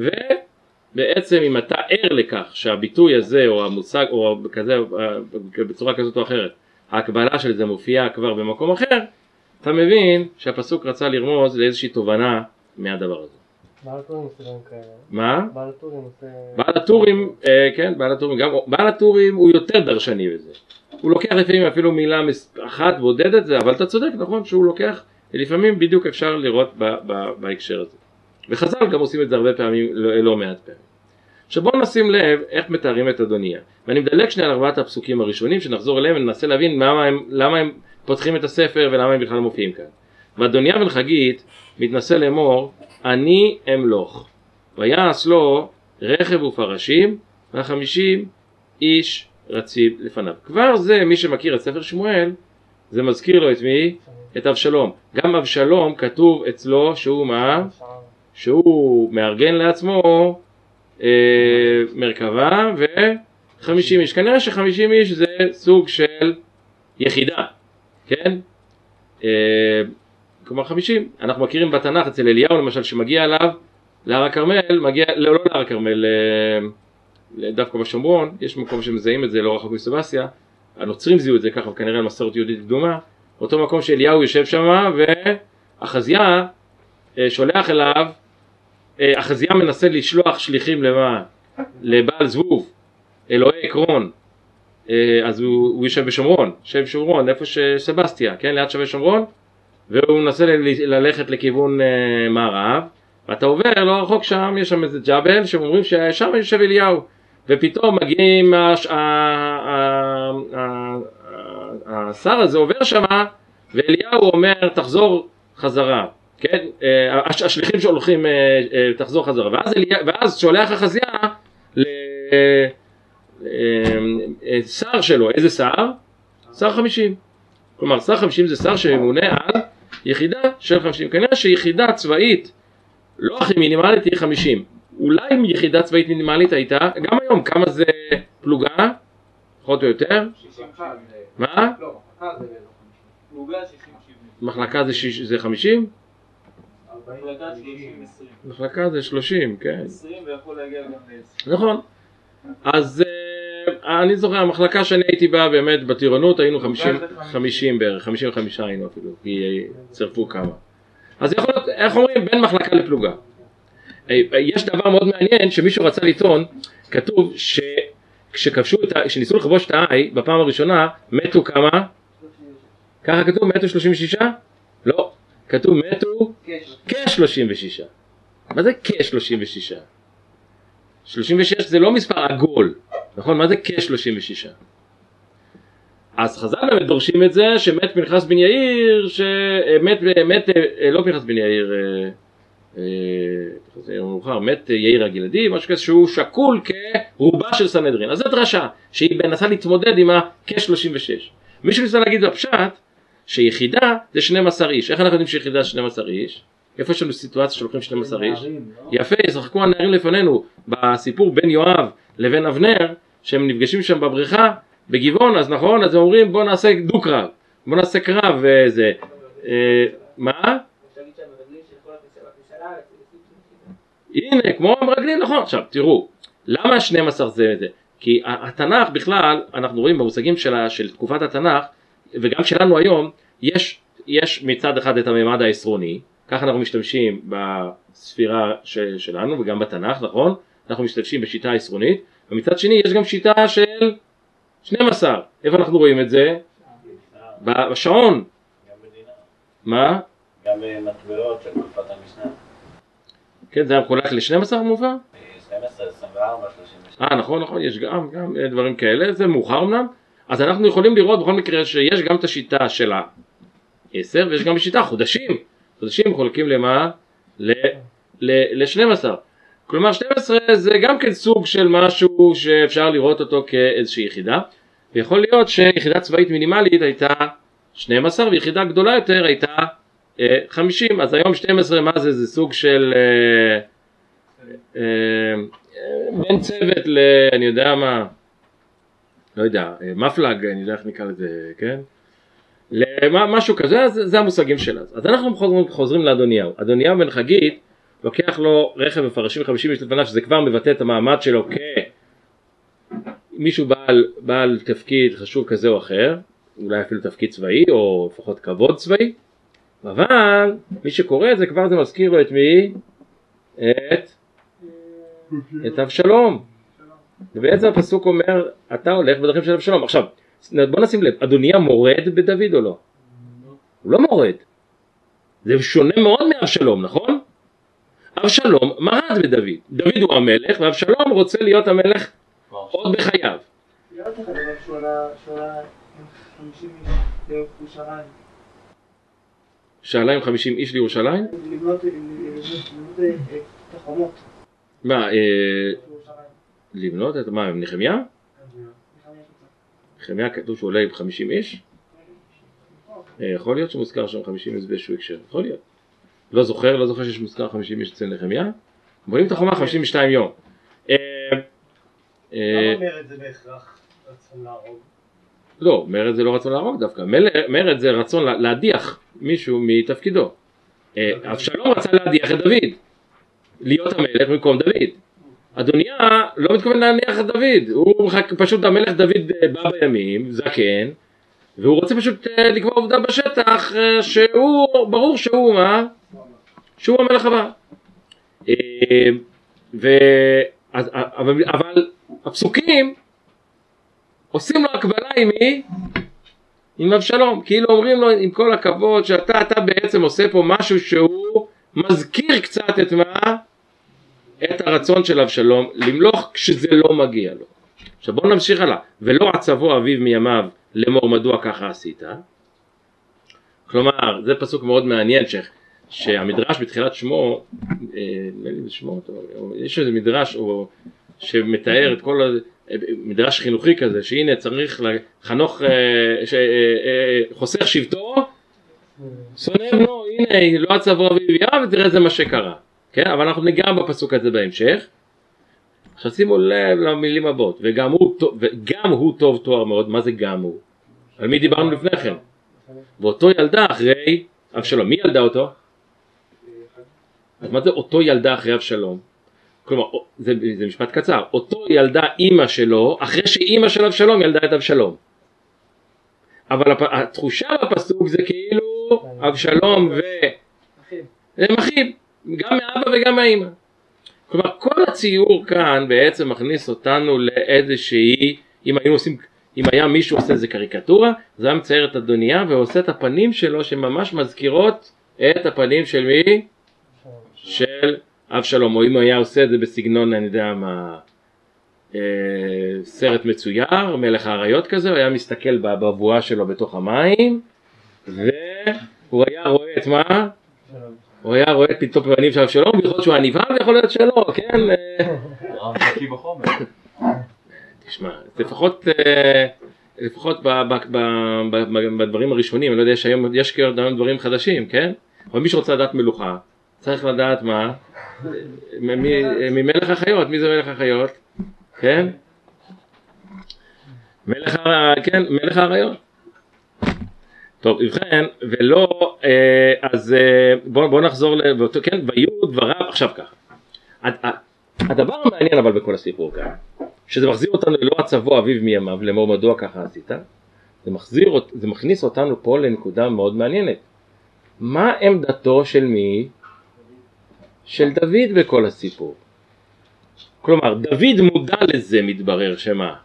ובעצם אם אתה ער לכך שהביטוי הזה או המושג או כזה בצורה כזאת או אחרת, ההקבלה של זה מופיעה כבר במקום אחר, אתה מבין שהפסוק רצה לרמוז לאיזושהי תובנה מהדבר הזה. בעל הטורים עושה גם כאלה. מה? בעל הטורים עושה... בעל הטורים, כן, בעל הטורים, גם בעל הטורים הוא יותר דרשני בזה. הוא לוקח לפעמים אפילו מילה אחת בודדת זה, אבל אתה צודק, נכון, שהוא לוקח, לפעמים בדיוק אפשר לראות ב, ב, בהקשר הזה. וחז"ל גם עושים את זה הרבה פעמים, לא, לא מעט פעמים. עכשיו בואו נשים לב איך מתארים את אדוניה. ואני מדלג שני על ארבעת הפסוקים הראשונים, שנחזור אליהם וננסה להבין למה הם, למה הם פותחים את הספר ולמה הם בכלל מופיעים כאן. ואדוניה בן חגית מתנסה לאמור, אני אמלוך, ויעש לו רכב ופרשים, והחמישים איש רציב לפניו. כבר זה, מי שמכיר את ספר שמואל, זה מזכיר לו את מי? את אבשלום. גם אבשלום כתוב אצלו שהוא מה? שהוא מארגן לעצמו אה, מרכבה וחמישים איש. כנראה שחמישים איש זה סוג של יחידה, כן? אה, כלומר חמישים, אנחנו מכירים בתנ"ך אצל אליהו למשל שמגיע אליו להר הכרמל, מגיע, לא, לא להר הכרמל, דווקא בשומרון, יש מקום שמזהים את זה לא רחוק מסבסטיה, הנוצרים זיהו את זה ככה וכנראה על מסורת יהודית קדומה, אותו מקום שאליהו יושב שם ואחזיה שולח אליו, אחזיה מנסה לשלוח שליחים למה? לבעל זבוב, אלוהי עקרון, אז הוא, הוא יושב בשומרון, יושב בשומרון, איפה שסבסטיה, כן, ליד שווה שומרון, והוא מנסה ללכת לכיוון uh, מערב, ואתה עובר לא רחוק שם, יש שם איזה ג'בל שאומרים ששם יושב אליהו, ופתאום מגיעים השר הזה עובר שם, ואליהו אומר תחזור חזרה, כן? השליחים שהולכים תחזור חזרה, ואז, ואז שולח אחזיה לשר שלו, איזה שר? שר חמישים. כלומר שר חמישים זה שר שממונה על יחידה של חמישים. כנראה שיחידה צבאית לא הכי מינימלית היא חמישים. אולי אם יחידה צבאית מינימלית הייתה, גם היום כמה זה פלוגה? פחות או יותר? שישים ואחת. מה? לא, מחלקה זה לא חמישים. פלוגה שישים שבעים. מחלקה זה, שיש, זה חמישים? מחלקה שלושים עשרים. מחלקה זה שלושים, כן. עשרים ויכול להגיע גם ל-עשרים. נכון. אז אני זוכר, המחלקה שאני הייתי בה באמת בטירונות היינו חמישים בערך, חמישים וחמישה היינו אפילו, כי צרפו כמה. אז יכול להיות, איך אומרים, בין מחלקה לפלוגה. יש דבר מאוד מעניין שמישהו רצה לטעון, כתוב שכשכבשו את ה... כשניסו לכבוש את העי בפעם הראשונה, מתו כמה? ככה כתוב, מתו שלושים ושישה? לא, כתוב מתו כ-שלושים ושישה. מה זה כ-שלושים ושישה? שלושים ושש זה לא מספר עגול, נכון? מה זה כ-שלושים ושישה? אז חז"ל באמת דורשים את זה שמת פנחס בן יאיר, שמת, מת, לא פנחס בן יאיר, מאוחר, מת יאיר הגלעדי, משהו כזה שהוא שקול כרובה של סנהדרין. אז זו דרשה שהיא מנסה להתמודד עם ה-כ-שלושים ושש. מישהו ניסה להגיד בפשט שיחידה זה שנים עשר איש. איך אנחנו יודעים שיחידה זה שנים עשר איש? איפה יש לנו סיטואציה שלוקחים שנים עשר איש? יפה, ישחקו הנערים לפנינו בסיפור בין יואב לבין אבנר, שהם נפגשים שם בבריכה בגבעון, אז נכון, אז הם אומרים בוא נעשה דו-קרב, בוא נעשה קרב וזה, מה? הנה, כמו המרגלים, נכון. עכשיו, תראו, למה שנים עשר זה זה? כי התנ"ך בכלל, אנחנו רואים במושגים של, של תקופת התנ"ך, וגם שלנו היום, יש, יש מצד אחד את הממד העשרוני, ככה אנחנו משתמשים בספירה של, שלנו וגם בתנ"ך, נכון? אנחנו משתמשים בשיטה העשרונית, ומצד שני יש גם שיטה של שנים עשר. איפה אנחנו רואים את זה? בשעון. גם בדינה. מה? גם מטבעות של תקופת המשנה. כן, זה היה מחולק ל-שנים עשר מובא? שתים עשרה, עשרים וארבע, שלושים ושתיים. אה, נכון, נכון, יש גם, גם דברים כאלה, זה מאוחר אמנם. אז אנחנו יכולים לראות בכל מקרה שיש גם את השיטה של ה-עשר, ויש גם שיטה חודשים. חודשים מחולקים למה? ל-שנים עשר. כלומר, שתים עשרה זה גם כן סוג של משהו שאפשר לראות אותו כאיזושהי יחידה. ויכול להיות שיחידה צבאית מינימלית הייתה שנים עשר, ויחידה גדולה יותר הייתה אה, חמישים. אז היום שתים עשרה מה זה? זה סוג של אה, אה, בין צוות ל... אני יודע מה, לא יודע, מפלג, אני יודע איך נקרא לזה, כן? למשהו כזה, זה, זה המושגים שלה. אז אנחנו חוזרים, חוזרים לאדוניהו. אדוניהו בן חגית לוקח לו רכב ופרשים וחמישים איש לפניו, שזה כבר מבטא את המעמד שלו כמישהו בעל, בעל תפקיד חשוב כזה או אחר, אולי אפילו תפקיד צבאי או לפחות כבוד צבאי, אבל מי שקורא את זה כבר זה מזכיר לו את מי? את, את אבשלום. ובעצם הפסוק אומר, אתה הולך בדרכים של אבשלום. עכשיו, בוא נשים לב, אדוניה מורד בדוד או לא? הוא לא מורד. זה שונה מאוד מאבשלום, נכון? אבשלום מרד בדוד. דוד הוא המלך, ואבשלום רוצה להיות המלך עוד בחייו. לא אותך דבר שהוא עלה חמישים איש לירושלים. שעלה עם חמישים איש לירושלים? לבנות את החומות. מה, לבנות את מה, עם נחמיה? נחמיה כתוב שהוא עולה עם חמישים איש? יכול להיות שמוזכר שם חמישים איש באיזשהו הקשר, יכול להיות. לא זוכר, לא זוכר שיש מוזכר חמישים איש אצל נחמיה? בונים את החומה חמישים ושתיים יום. למה מרד זה בהכרח רצון להרוג? לא, מרד זה לא רצון להרוג דווקא, מרד זה רצון להדיח מישהו מתפקידו. אבשלום רצה להדיח את דוד, להיות המלך במקום דוד. אדוניה לא מתכוון להניח את דוד, הוא פשוט המלך דוד בא בימים, זקן, והוא רוצה פשוט לקבוע עובדה בשטח שהוא, ברור שהוא מה? שהוא המלך הבא. אבל הפסוקים עושים לו הקבלה עם מי? עם אבשלום, כאילו אומרים לו עם כל הכבוד שאתה אתה בעצם עושה פה משהו שהוא מזכיר קצת את מה? את הרצון של אבשלום למלוך כשזה לא מגיע לו. עכשיו בואו נמשיך הלאה. ולא עצבו אביו מימיו לאמור מדוע ככה עשית. כלומר זה פסוק מאוד מעניין ש... שהמדרש בתחילת שמו, נראה לי שמו, יש איזה מדרש או... שמתאר את כל המדרש חינוכי כזה שהנה צריך לחנוך ש... חוסך שבטו שונא בנו, הנה לא עצבו אביו מימיו ותראה זה מה שקרה. כן? אבל אנחנו ניגע בפסוק הזה בהמשך. עכשיו שימו לב למילים הבאות, וגם הוא, וגם הוא טוב תואר מאוד. מה זה גם הוא? על מי דיברנו לפני כן? ואותו ילדה אחרי אבשלום. מי ילדה אותו? אז מה זה אותו ילדה אחרי אבשלום? כלומר, זה, זה משפט קצר. אותו ילדה אימא שלו, אחרי שאימא של אבשלום ילדה את אבשלום. אבל התחושה בפסוק זה כאילו אבשלום ו... הם אחים. גם מאבא וגם מהאמא. כלומר כל הציור כאן בעצם מכניס אותנו לאיזושהי, אם היינו עושים, אם היה מישהו עושה איזה קריקטורה, זה היה מצייר את אדוניה ועושה את הפנים שלו שממש מזכירות את הפנים של מי? של אבשלום. או אם היה עושה את זה בסגנון, אני יודע מה, אה, סרט מצויר, מלך האריות כזה, הוא היה מסתכל בבואה שלו בתוך המים, והוא היה רואה את מה? הוא היה רואה פתאום פנים של אבשלום, ויכול להיות שהוא הנבהל ויכול להיות שלא, כן? רמזקי בחומר. תשמע, לפחות, לפחות בדברים הראשונים, אני לא יודע שהיום יש גם דברים חדשים, כן? אבל מי שרוצה לדעת מלוכה, צריך לדעת מה? ממלך החיות, מי זה מלך החיות? כן? מלך האריות. טוב, ובכן, ולא, אז בואו בוא נחזור, לאותו, כן, ויהיו דבריו, עכשיו ככה. הדבר המעניין אבל בכל הסיפור כאן, שזה מחזיר אותנו ללא עצבו אביו מימיו, לאמור מדוע ככה עשית, זה מחזיר, זה מכניס אותנו פה לנקודה מאוד מעניינת. מה עמדתו של מי? של דוד בכל הסיפור. כלומר, דוד מודע לזה, מתברר שמה?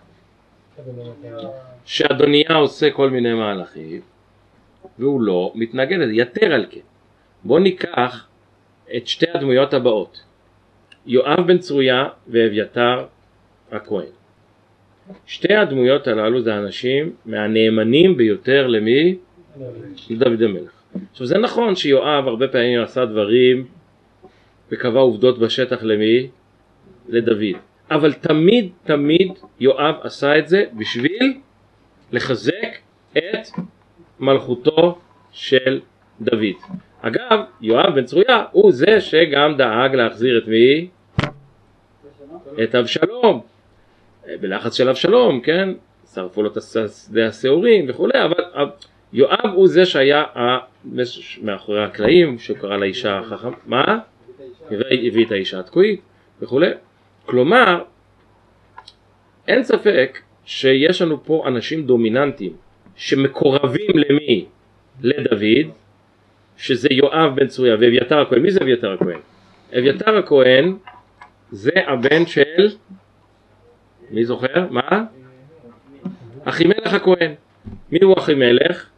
שאדוניה עושה כל מיני מהלכים, והוא לא מתנגד לזה, יתר על כן. בואו ניקח את שתי הדמויות הבאות, יואב בן צרויה ואביתר הכהן. שתי הדמויות הללו זה אנשים מהנאמנים ביותר למי? לדוד המלך. עכשיו זה נכון שיואב הרבה פעמים עשה דברים וקבע עובדות בשטח למי? לדוד. אבל תמיד תמיד יואב עשה את זה בשביל לחזק את מלכותו של דוד. אגב, יואב בן צרויה הוא זה שגם דאג להחזיר את מי? את אבשלום. בלחץ של אבשלום, כן? שרפו לו את השדה השעורים וכו', אבל יואב הוא זה שהיה מאחורי הקלעים, שקרא לאישה החכם, מה? הביא את האישה התקועית וכו'. כלומר, אין ספק שיש לנו פה אנשים דומיננטיים שמקורבים למי? לדוד, שזה יואב בן צרויה ואביתר הכהן. מי זה אביתר הכהן? אביתר הכהן זה הבן של, מי זוכר? מה? אחימלך הכהן. מי הוא אחימלך?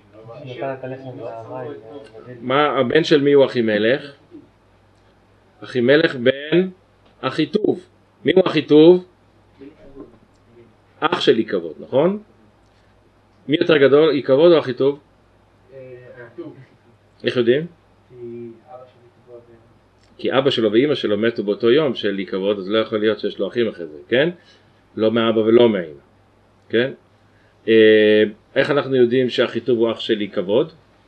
מה הבן של מי הוא אחימלך? אחימלך בן אחיטוב. מי הוא אחיטוב? אח של איקבוד, נכון? מי יותר גדול, איקבוד או אחיטוב? איך יודעים? כי אבא שלו ואימא שלו מתו באותו יום של איקבוד, אז לא יכול להיות שיש לו אחים אחרי זה, כן? לא מאבא ולא מאמא, כן? איך אנחנו יודעים שאחיטוב הוא אח של איקבוד?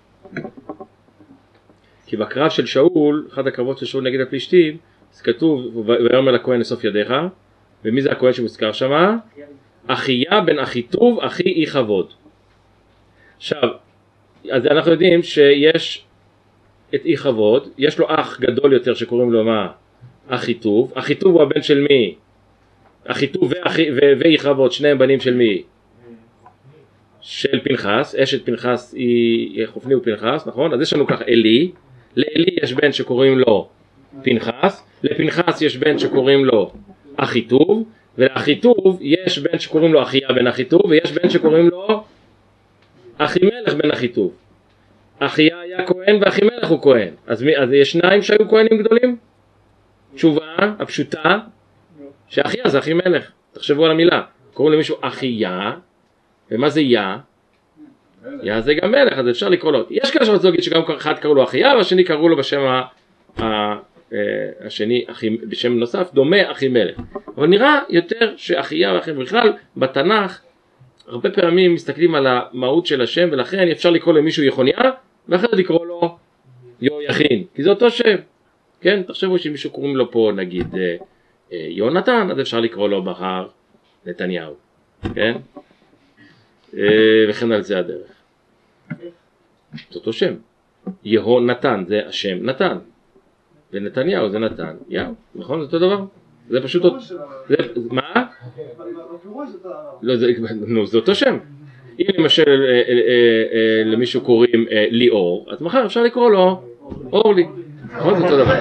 כי בקרב של שאול, אחד הקרבות של שאול נגד הפלישתים, אז כתוב, ויאמר לכהן אסוף ידיך, ומי זה הכהן שמוזכר שמה? אחיה בן אחיטוב, אחי איקבוד. עכשיו, אז אנחנו יודעים שיש את איקבוד, יש לו אח גדול יותר שקוראים לו מה? אחיטוב. אחיטוב הוא הבן של מי? אחיטוב ואיקבוד, שניהם בנים של מי? של פנחס. אשת פנחס היא חופני ופנחס, נכון? אז יש לנו כך אלי. לאלי יש בן שקוראים לו פנחס, לפנחס יש בן שקוראים לו אחיטוב, ולאחיטוב יש בן שקוראים לו אחיה בן אחיטוב, ויש בן שקוראים לו אחימלך בן אחיטוב. אחיה היה כהן ואחימלך הוא כהן. אז, מי, אז יש שניים שהיו כהנים גדולים? תשובה הפשוטה שאחיה זה אחימלך. תחשבו על המילה. קוראים למישהו אחיה, ומה זה יה? יה זה גם מלך, אז אפשר לקרוא לו. יש כאלה שרצו להגיד שגם אחד קראו לו אחיה, והשני קראו לו בשם ה... ה... השני, בשם נוסף, דומה אחימלך. אבל נראה יותר שאחיה ואחימלך, בכלל בתנ"ך הרבה פעמים מסתכלים על המהות של השם, ולכן אפשר לקרוא למישהו יחוניה, ואחרי זה לקרוא לו יהויכין, כי זה אותו שם. כן, תחשבו שמישהו קוראים לו פה נגיד יונתן, אז אפשר לקרוא לו מחר נתניהו. כן? וכן על זה הדרך. זה אותו שם. יהונתן זה השם נתן. ונתניהו זה נתן. יאו, נכון? זה אותו דבר? זה פשוט אותו... מה? לא, זה אותו שם. אם למשל למישהו קוראים ליאור, אז מחר אפשר לקרוא לו אורלי. נכון? זה אותו דבר.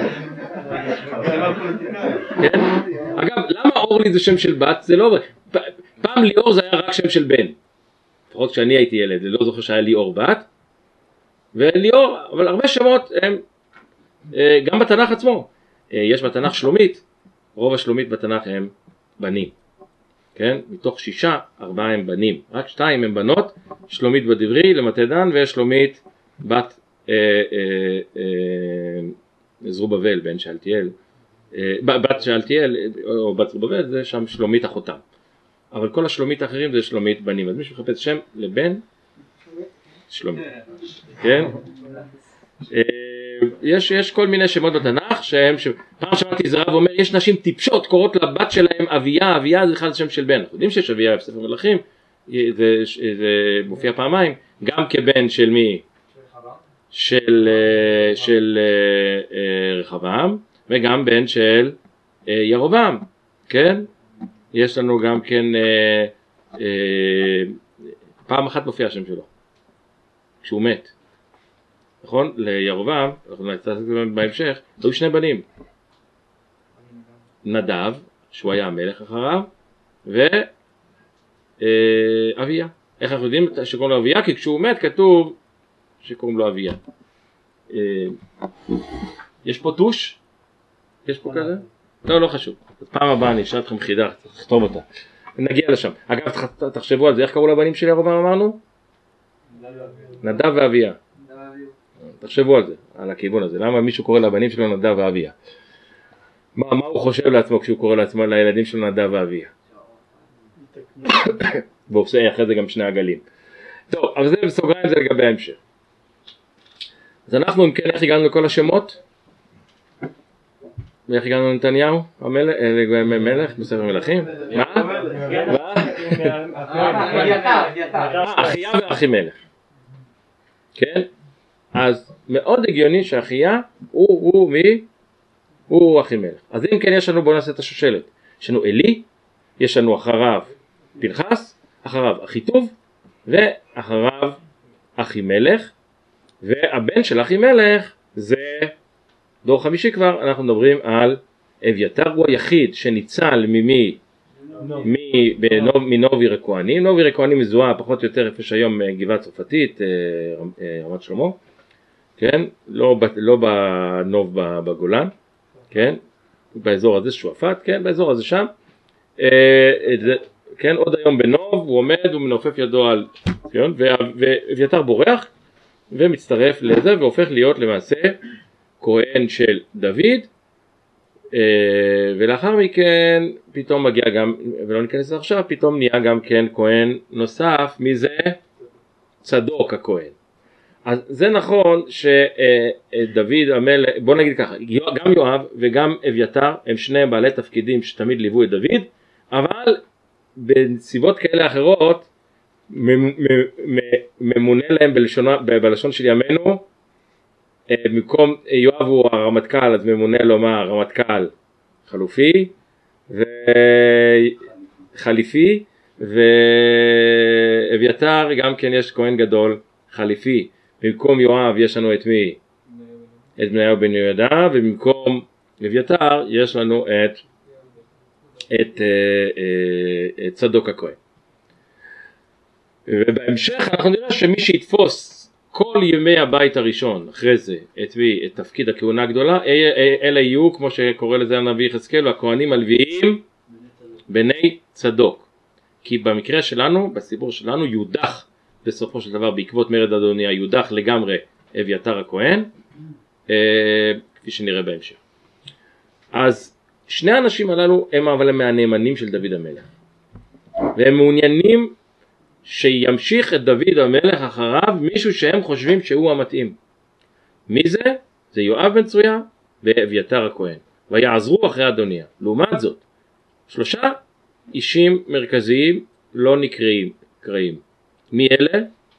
כן? אגב, למה אורלי זה שם של בת? זה לא... פעם ליאור זה היה רק שם של בן. לפחות כשאני הייתי ילד, לא זוכר שהיה ליאור בת. וליאור, אבל הרבה שמות הם גם בתנ"ך עצמו. יש בתנ"ך שלומית, רוב השלומית בתנ"ך הם בנים. כן? מתוך שישה, ארבעה הם בנים. רק שתיים הם בנות, שלומית בדברי, למטה דן, ושלומית בת אה, אה, אה, זרובבל, בן שאלתיאל. אה, בת שאלתיאל, או בת זרובבל, זה שם שלומית אחותם. אבל כל השלומית האחרים זה שלומית בנים. אז מישהו מחפש שם לבן? שלומית. כן? יש, יש כל מיני שמות בתנ"ך שהם, פעם שמעתי איזה רב אומר, יש נשים טיפשות קוראות לבת שלהם אביה, אביה זה אחד שם של בן. אנחנו יודעים שיש אביה בספר מלכים, זה, זה מופיע פעמיים, גם כבן של מי? של, של רחבעם, וגם בן של ירבעם, כן? יש לנו גם כן פעם אחת מופיע השם שלו, כשהוא מת. נכון? לירובעם, אנחנו נצטרך בהמשך, היו שני בנים. נדב, שהוא היה המלך אחריו, ואביה. איך אנחנו יודעים שקוראים לו אביה? כי כשהוא מת כתוב שקוראים לו אביה. יש פה טוש? יש פה כזה? לא, לא חשוב. אז פעם הבאה אני אשאל אתכם חידה, צריך לכתוב אותה. נגיע לשם. אגב, תחשבו על זה, איך קראו לבנים של ירובעם אמרנו? נדב ואביה. תחשבו על זה, על הכיוון הזה. למה מישהו קורא לבנים שלו נדב ואביה? מה, מה הוא חושב לעצמו כשהוא קורא לעצמו לילדים שלו נדב ואביה? ועושה אחרי זה גם שני עגלים. טוב, אבל זה בסוגריים, זה לגבי ההמשך. אז אנחנו, אם כן, איך הגענו לכל השמות? ואיך הגענו לנתניהו? המלך, מלך, בספר מלכים? מה? מה? אחיה ואחימלך. כן? אז מאוד הגיוני שאחיה הוא, הוא, מי? הוא אחימלך. אז אם כן יש לנו, בואו נעשה את השושלת. יש לנו אלי, יש לנו אחריו פנחס, אחריו אחיטוב, ואחריו אחימלך, והבן של אחימלך זה דור חמישי כבר, אנחנו מדברים על אביתר, הוא היחיד שניצל ממי, מנובי רקוענים. נובי רקוענים מזוהה פחות או יותר איפה שהיום גבעת צרפתית, רמת שלמה, כן? לא, לא בנוב בגולן, כן? באזור הזה שועפאט, כן? באזור הזה שם, כן? עוד היום בנוב הוא עומד, הוא מנופף ידו על, כן? ואביתר בורח ומצטרף לזה והופך להיות למעשה כהן של דוד, ולאחר מכן פתאום מגיע גם, ולא ניכנס עכשיו, פתאום נהיה גם כן כהן נוסף, מי זה? צדוק הכהן. אז זה נכון שדוד המלך, בוא נגיד ככה, גם יואב וגם אביתר הם שני בעלי תפקידים שתמיד ליוו את דוד, אבל בנסיבות כאלה אחרות ממונה להם בלשון, בלשון של ימינו, במקום יואב הוא הרמטכ"ל אז ממונה לו מה? הרמטכ"ל חלופי וחליפי, ואביתר גם כן יש כהן גדול חליפי. במקום יואב יש לנו את מי? את בניהו בן יהוידע, ובמקום אביתר יש לנו את את, את צדוק הכהן. ובהמשך אנחנו נראה שמי שיתפוס כל ימי הבית הראשון אחרי זה את מי? את תפקיד הכהונה הגדולה, אלה יהיו כמו שקורא לזה הנביא יחזקאל, הכהנים הלוויים בני צדוק. כי במקרה שלנו, בסיפור שלנו, יודח בסופו של דבר בעקבות מרד אדוניה, יודח לגמרי אביתר הכהן, אה, כפי שנראה בהמשך. אז שני האנשים הללו הם אבל הם מהנאמנים של דוד המלך, והם מעוניינים שימשיך את דוד המלך אחריו מישהו שהם חושבים שהוא המתאים. מי זה? זה יואב בן צרויה ואביתר הכהן, ויעזרו אחרי אדוניה. לעומת זאת, שלושה אישים מרכזיים לא נקראים, קראים. מי אלה?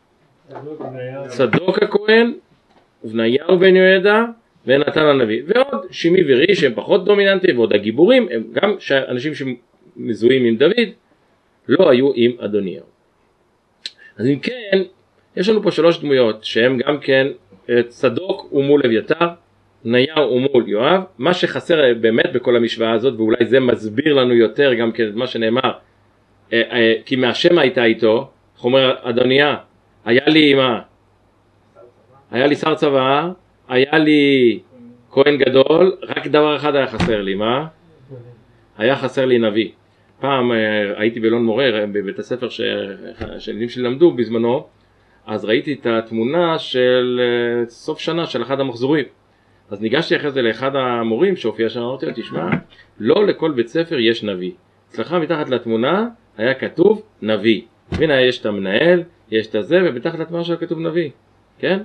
צדוק הכהן, ובניהו בן יהוידע, ונתן הנביא. ועוד שימי ורי שהם פחות דומיננטיים, ועוד הגיבורים הם גם אנשים שמזוהים עם דוד לא היו עם אדוניה. אז אם כן, יש לנו פה שלוש דמויות שהם גם כן צדוק ומול אביתר, בניהו ומול יואב. מה שחסר באמת בכל המשוואה הזאת, ואולי זה מסביר לנו יותר גם כן את מה שנאמר, כי מהשם הייתה איתו, אומר אדוניה, היה לי מה? היה לי שר צבא, היה לי כהן גדול, רק דבר אחד היה חסר לי, מה? היה חסר לי נביא. פעם הייתי באלון מורה, בבית הספר שהילדים שלי למדו בזמנו, אז ראיתי את התמונה של סוף שנה של אחד המחזורים. אז ניגשתי אחרי זה לאחד המורים שהופיע שם, אמרתי לו, תשמע, לא לכל בית ספר יש נביא. אצלך מתחת לתמונה היה כתוב נביא. והנה יש את המנהל, יש את הזה, ומתחת לתמונה שלה כתוב נביא. כן?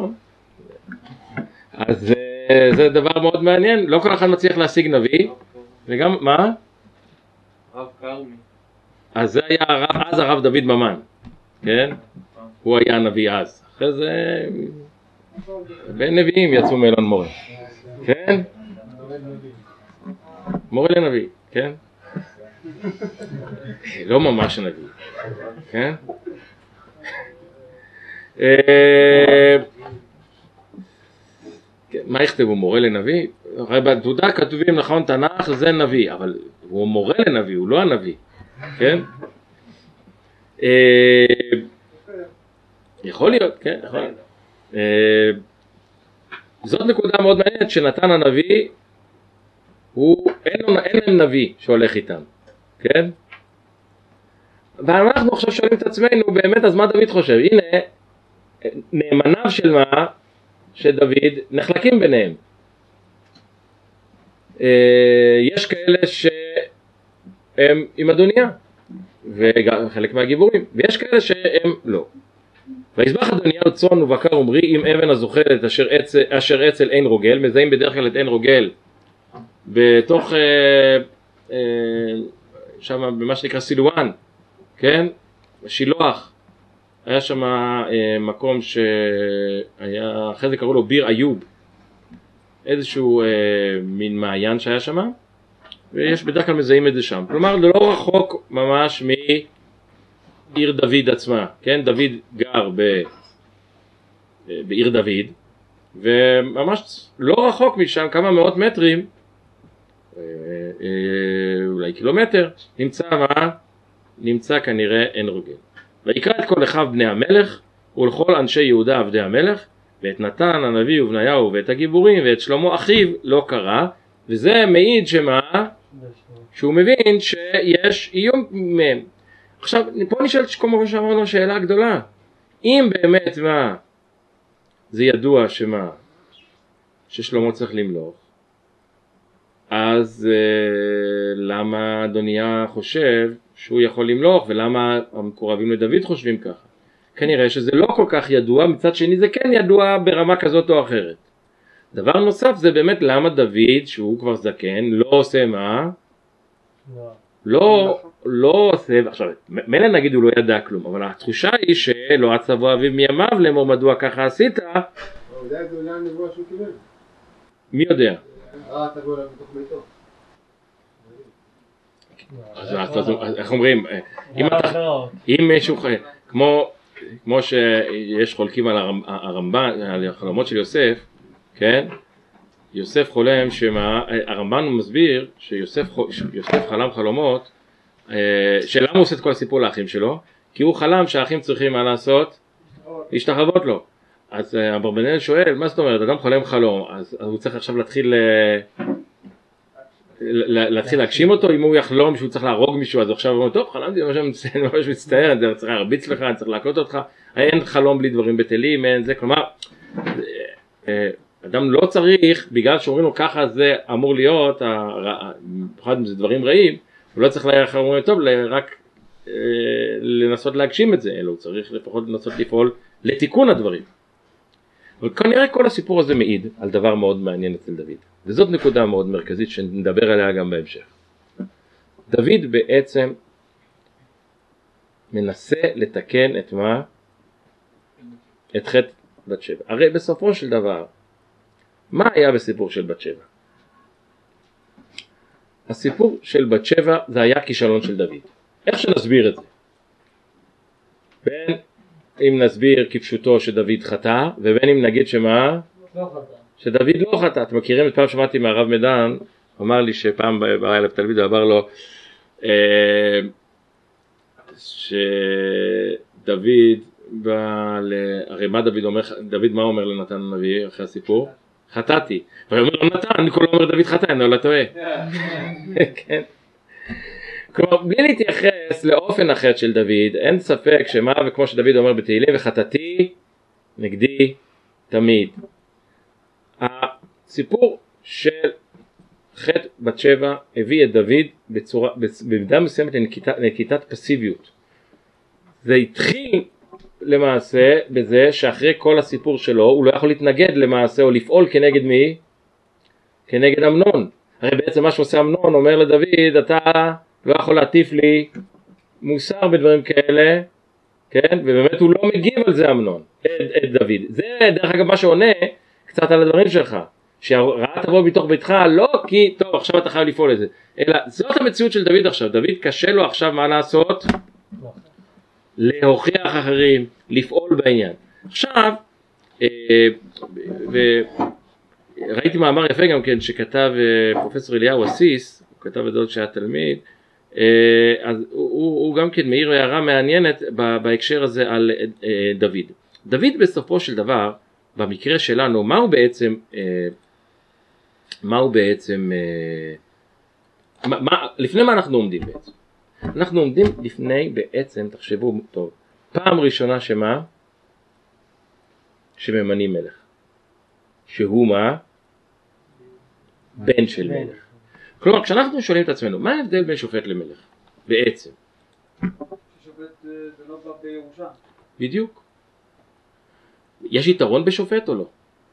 אז זה דבר מאוד מעניין, לא כל אחד מצליח להשיג נביא, וגם, מה? רב קרמי. אז זה היה הרב, אז הרב דוד ממן, כן? הוא היה הנביא אז. אחרי זה, בין נביאים יצאו מאלון מורה, כן? מורה לנביא, כן? לא ממש נביא, כן? מה יכתבו, מורה לנביא? הרי בתעודה כתובים נכון תנ"ך זה נביא, אבל הוא מורה לנביא, הוא לא הנביא, כן? יכול להיות, כן, יכול להיות. זאת נקודה מאוד מעניינת, שנתן הנביא, הוא, אין, אין להם נביא שהולך איתם, כן? ואנחנו עכשיו שואלים את עצמנו, באמת, אז מה דוד חושב? הנה, נאמניו של מה? שדוד נחלקים ביניהם. יש כאלה שהם עם אדוניה, וחלק מהגיבורים, ויש כאלה שהם לא. ויזבח אדוניה צאן ובקר ומרי עם אבן הזוכלת אשר אצל, אשר אצל אין רוגל, מזהים בדרך כלל את אין רוגל בתוך אה, אה, שם במה שנקרא סילואן, כן? שילוח, היה שם אה, מקום שהיה, אחרי זה קראו לו ביר איוב, איזשהו אה, מין מעיין שהיה שם, ויש בדרך כלל מזהים את זה שם. כלומר, זה לא רחוק ממש מעיר דוד עצמה, כן? דוד גר ב, בעיר דוד, וממש לא רחוק משם, כמה מאות מטרים, אולי קילומטר, נמצא מה? נמצא כנראה אין רוגל. ויקרא את כל אחיו בני המלך, ולכל אנשי יהודה עבדי המלך, ואת נתן הנביא ובניהו ואת הגיבורים ואת שלמה אחיו לא קרא, וזה מעיד שמה? שהוא מבין שיש איום מהם. עכשיו, פה נשאלת כמו שאמרנו שאלה גדולה. אם באמת מה? זה ידוע שמה? ששלמה צריך למלוך. אז אה, למה אדוניה חושב שהוא יכול למלוך, ולמה המקורבים לדוד חושבים ככה? כנראה שזה לא כל כך ידוע, מצד שני זה כן ידוע ברמה כזאת או אחרת. דבר נוסף זה באמת למה דוד, שהוא כבר זקן, לא עושה מה? לא. לא, לא עושה, עכשיו, מילא נגיד הוא לא ידע כלום, אבל התחושה היא שלא עצבו אביו מימיו לאמור מדוע ככה עשית. הוא יודע את זה לאן נבואה שהוא קיבל. מי יודע? אה, תבוא אליו בתוך ביתו. אז איך אומרים, אם מישהו, כמו שיש חולקים על הרמב"ן, על החלומות של יוסף, כן? יוסף חולם שמה, הרמב"ן הוא מסביר שיוסף חלם חלומות, שלמה הוא עושה את כל הסיפור לאחים שלו, כי הוא חלם שהאחים צריכים מה לעשות? להשתחוות לו. אז אברבנאל שואל, מה זאת אומרת, אדם חולם חלום, אז הוא צריך עכשיו להתחיל להתחיל להגשים אותו, אם הוא יחלום שהוא צריך להרוג מישהו, אז עכשיו הוא אומר, טוב, חלמתי, אני ממש מצטער, אני צריך להרביץ לך, אני צריך להקלות אותך, אין חלום בלי דברים בטלים, אין זה, כלומר, אדם לא צריך, בגלל שאומרים לו ככה זה אמור להיות, במיוחד אם זה דברים רעים, הוא לא צריך להחלום, טוב, רק לנסות להגשים את זה, אלא הוא צריך לפחות לנסות לפעול לתיקון הדברים. אבל כנראה כל הסיפור הזה מעיד על דבר מאוד מעניין אצל דוד. וזאת נקודה מאוד מרכזית שנדבר עליה גם בהמשך. דוד בעצם מנסה לתקן את מה? את חטא בת שבע. הרי בסופו של דבר, מה היה בסיפור של בת שבע? הסיפור של בת שבע זה היה כישלון של דוד. איך שנסביר את זה? בין אם נסביר כפשוטו שדוד חטא, ובין אם נגיד שמה? לא חטא. שדוד לא חטא. אתם מכירים, את פעם שמעתי מהרב מדן, אמר לי שפעם בא אליו תלמיד ואמר לו אה, שדוד בא ל... הרי מה דוד אומר, דוד מה אומר לנתן הנביא אחרי הסיפור? חטאתי. והוא אומר לו נתן, אני כל אומר דוד חטא, אני לא טועה. כן. כלומר, בלי להתייחס לאופן החטא של דוד, אין ספק שמה וכמו שדוד אומר בתהילים, וחטאתי נגדי תמיד. הסיפור של חטא בת שבע הביא את דוד בצורה, במידה מסוימת לנקיטת, לנקיטת פסיביות. זה התחיל למעשה בזה שאחרי כל הסיפור שלו הוא לא יכול להתנגד למעשה או לפעול כנגד מי? כנגד אמנון. הרי בעצם מה שעושה אמנון אומר לדוד, אתה לא יכול להטיף לי מוסר בדברים כאלה, כן? ובאמת הוא לא מגיב על זה אמנון, את, את דוד. זה דרך אגב מה שעונה קצת על הדברים שלך, שהרעה תבוא מתוך ביתך, לא כי טוב עכשיו אתה חייב לפעול את זה, אלא זאת המציאות של דוד עכשיו. דוד קשה לו עכשיו מה לעשות? להוכיח אחרים, לפעול בעניין. עכשיו, וראיתי מאמר יפה גם כן שכתב פרופסור אליהו אסיס, הוא כתב את זה עוד שהיה תלמיד, אז הוא, הוא גם כן מעיר הערה מעניינת בהקשר הזה על דוד. דוד בסופו של דבר, במקרה שלנו, מה הוא בעצם, מה הוא בעצם, מה, מה, לפני מה אנחנו עומדים בעצם? אנחנו עומדים לפני בעצם, תחשבו טוב, פעם ראשונה שמה? שממנים מלך. שהוא מה? בן של מלך. כלומר, כשאנחנו שואלים את עצמנו, מה ההבדל בין שופט למלך? בעצם. שופט זה לא בא בירושה. בדיוק. יש יתרון בשופט או לא?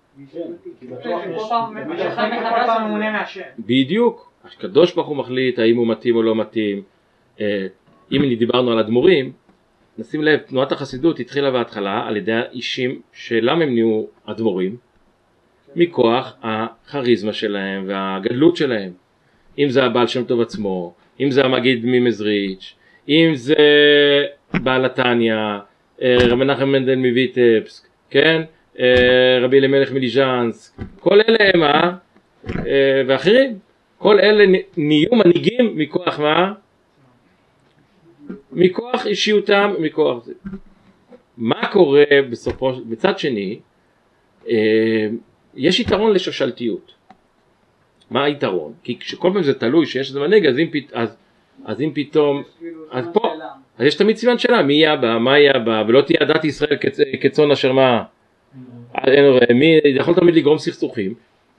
בדיוק. הקדוש ברוך הוא מחליט האם הוא מתאים או לא מתאים. אם דיברנו על אדמו"רים, נשים לב, תנועת החסידות התחילה בהתחלה על ידי האישים שלמה הם נהיו אדמו"רים? מכוח הכריזמה שלהם והגדלות שלהם. אם זה הבעל שם טוב עצמו, אם זה המגיד ממזריץ', אם זה בעל התניא, רבי מנחם מנדל מויטבסק, כן? רבי אלימלך מליז'נסק, כל אלה הם, ואחרים, כל אלה נהיו מנהיגים מכוח מה? מכוח אישיותם, מכוח זה. מה קורה בסופו, בצד שני, יש יתרון לשושלתיות. מה היתרון? כי כשכל פעם זה תלוי שיש איזה מנהיג, אז אם, אז, אז אם פתאום, אז פה, אז יש תמיד סימן שאלה, מי יהיה בה, מה יהיה בה, ולא תהיה דת ישראל כצ, כצאן אשר מה, מי יכול תמיד לגרום סכסוכים.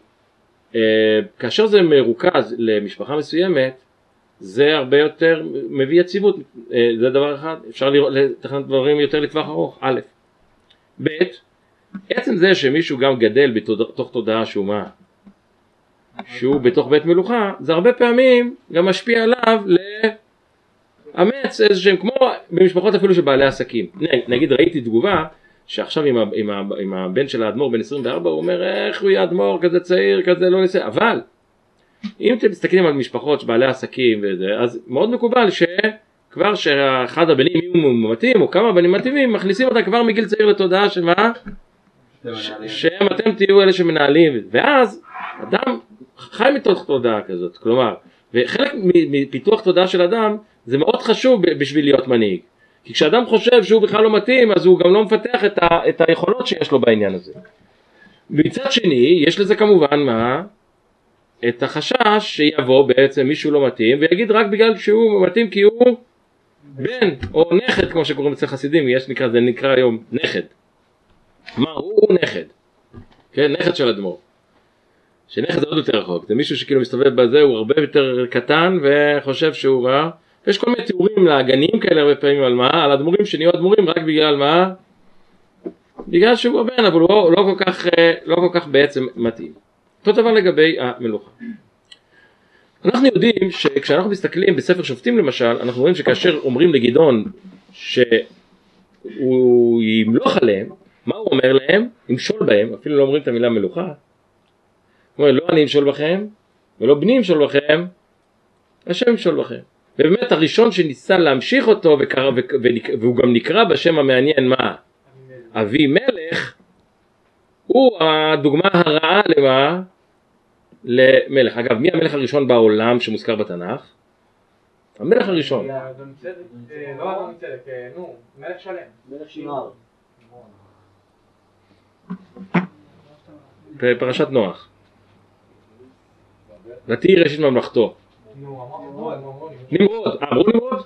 כאשר זה מרוכז למשפחה מסוימת, זה הרבה יותר מביא יציבות, זה דבר אחד, אפשר לתכנן דברים יותר לטווח ארוך, א', ב', עצם זה שמישהו גם גדל בתוך תודעה שהוא מה, שהוא בתוך בית מלוכה, זה הרבה פעמים גם משפיע עליו לאמץ איזה שהם, כמו במשפחות אפילו של בעלי עסקים. נגיד ראיתי תגובה, שעכשיו עם, עם, עם הבן של האדמו"ר בן עשרים וארבע, הוא אומר איך הוא יהיה אדמו"ר כזה צעיר, כזה לא ניסה, אבל אם אתם מסתכלים על משפחות של בעלי עסקים וזה, אז מאוד מקובל שכבר שאחד הבנים אם הוא מתאים, או כמה בנים מתאימים, מכניסים אותה כבר מגיל צעיר לתודעה שמה? שהם אתם תהיו אלה שמנהלים, ואז אדם חי מתוך תודעה כזאת, כלומר, וחלק מפיתוח תודעה של אדם זה מאוד חשוב בשביל להיות מנהיג, כי כשאדם חושב שהוא בכלל לא מתאים, אז הוא גם לא מפתח את, ה, את היכולות שיש לו בעניין הזה. מצד שני, יש לזה כמובן מה? את החשש שיבוא בעצם מישהו לא מתאים, ויגיד רק בגלל שהוא מתאים כי הוא בן או נכד, כמו שקוראים אצל חסידים, יש נקרא, זה נקרא היום נכד. מה הוא נכד? כן, נכד של אדמו"ר. שנכד זה עוד יותר רחוק, זה מישהו שכאילו מסתובב בזה, הוא הרבה יותר קטן וחושב שהוא רע. יש כל מיני תיאורים להגנים כאלה הרבה פעמים על מה? על אדמו"רים שנהיו אדמו"רים רק בגלל מה? בגלל שהוא בן, אבל הוא לא, לא, כל כך, לא כל כך בעצם מתאים. אותו דבר לגבי המלוכה. אנחנו יודעים שכשאנחנו מסתכלים בספר שופטים למשל, אנחנו רואים שכאשר אומרים לגדעון שהוא ימלוך עליהם, מה הוא אומר להם? ימשול בהם, אפילו לא אומרים את המילה מלוכה. הוא אומר, לא אני אמשול בכם, ולא בני אמשול בכם, השם ימשול בכם. ובאמת הראשון שניסה להמשיך אותו, וקרא, והוא גם נקרא בשם המעניין מה? אבי מלך, הוא הדוגמה הרעה למה? למלך. אגב, מי המלך הראשון בעולם שמוזכר בתנ"ך? המלך הראשון. לא אדון צדק, נו, מלך שלם. מלך שנער. בפרשת נוח. ותהי ראשית ממלכתו. נמרוד. אה, אמרו נמרוד?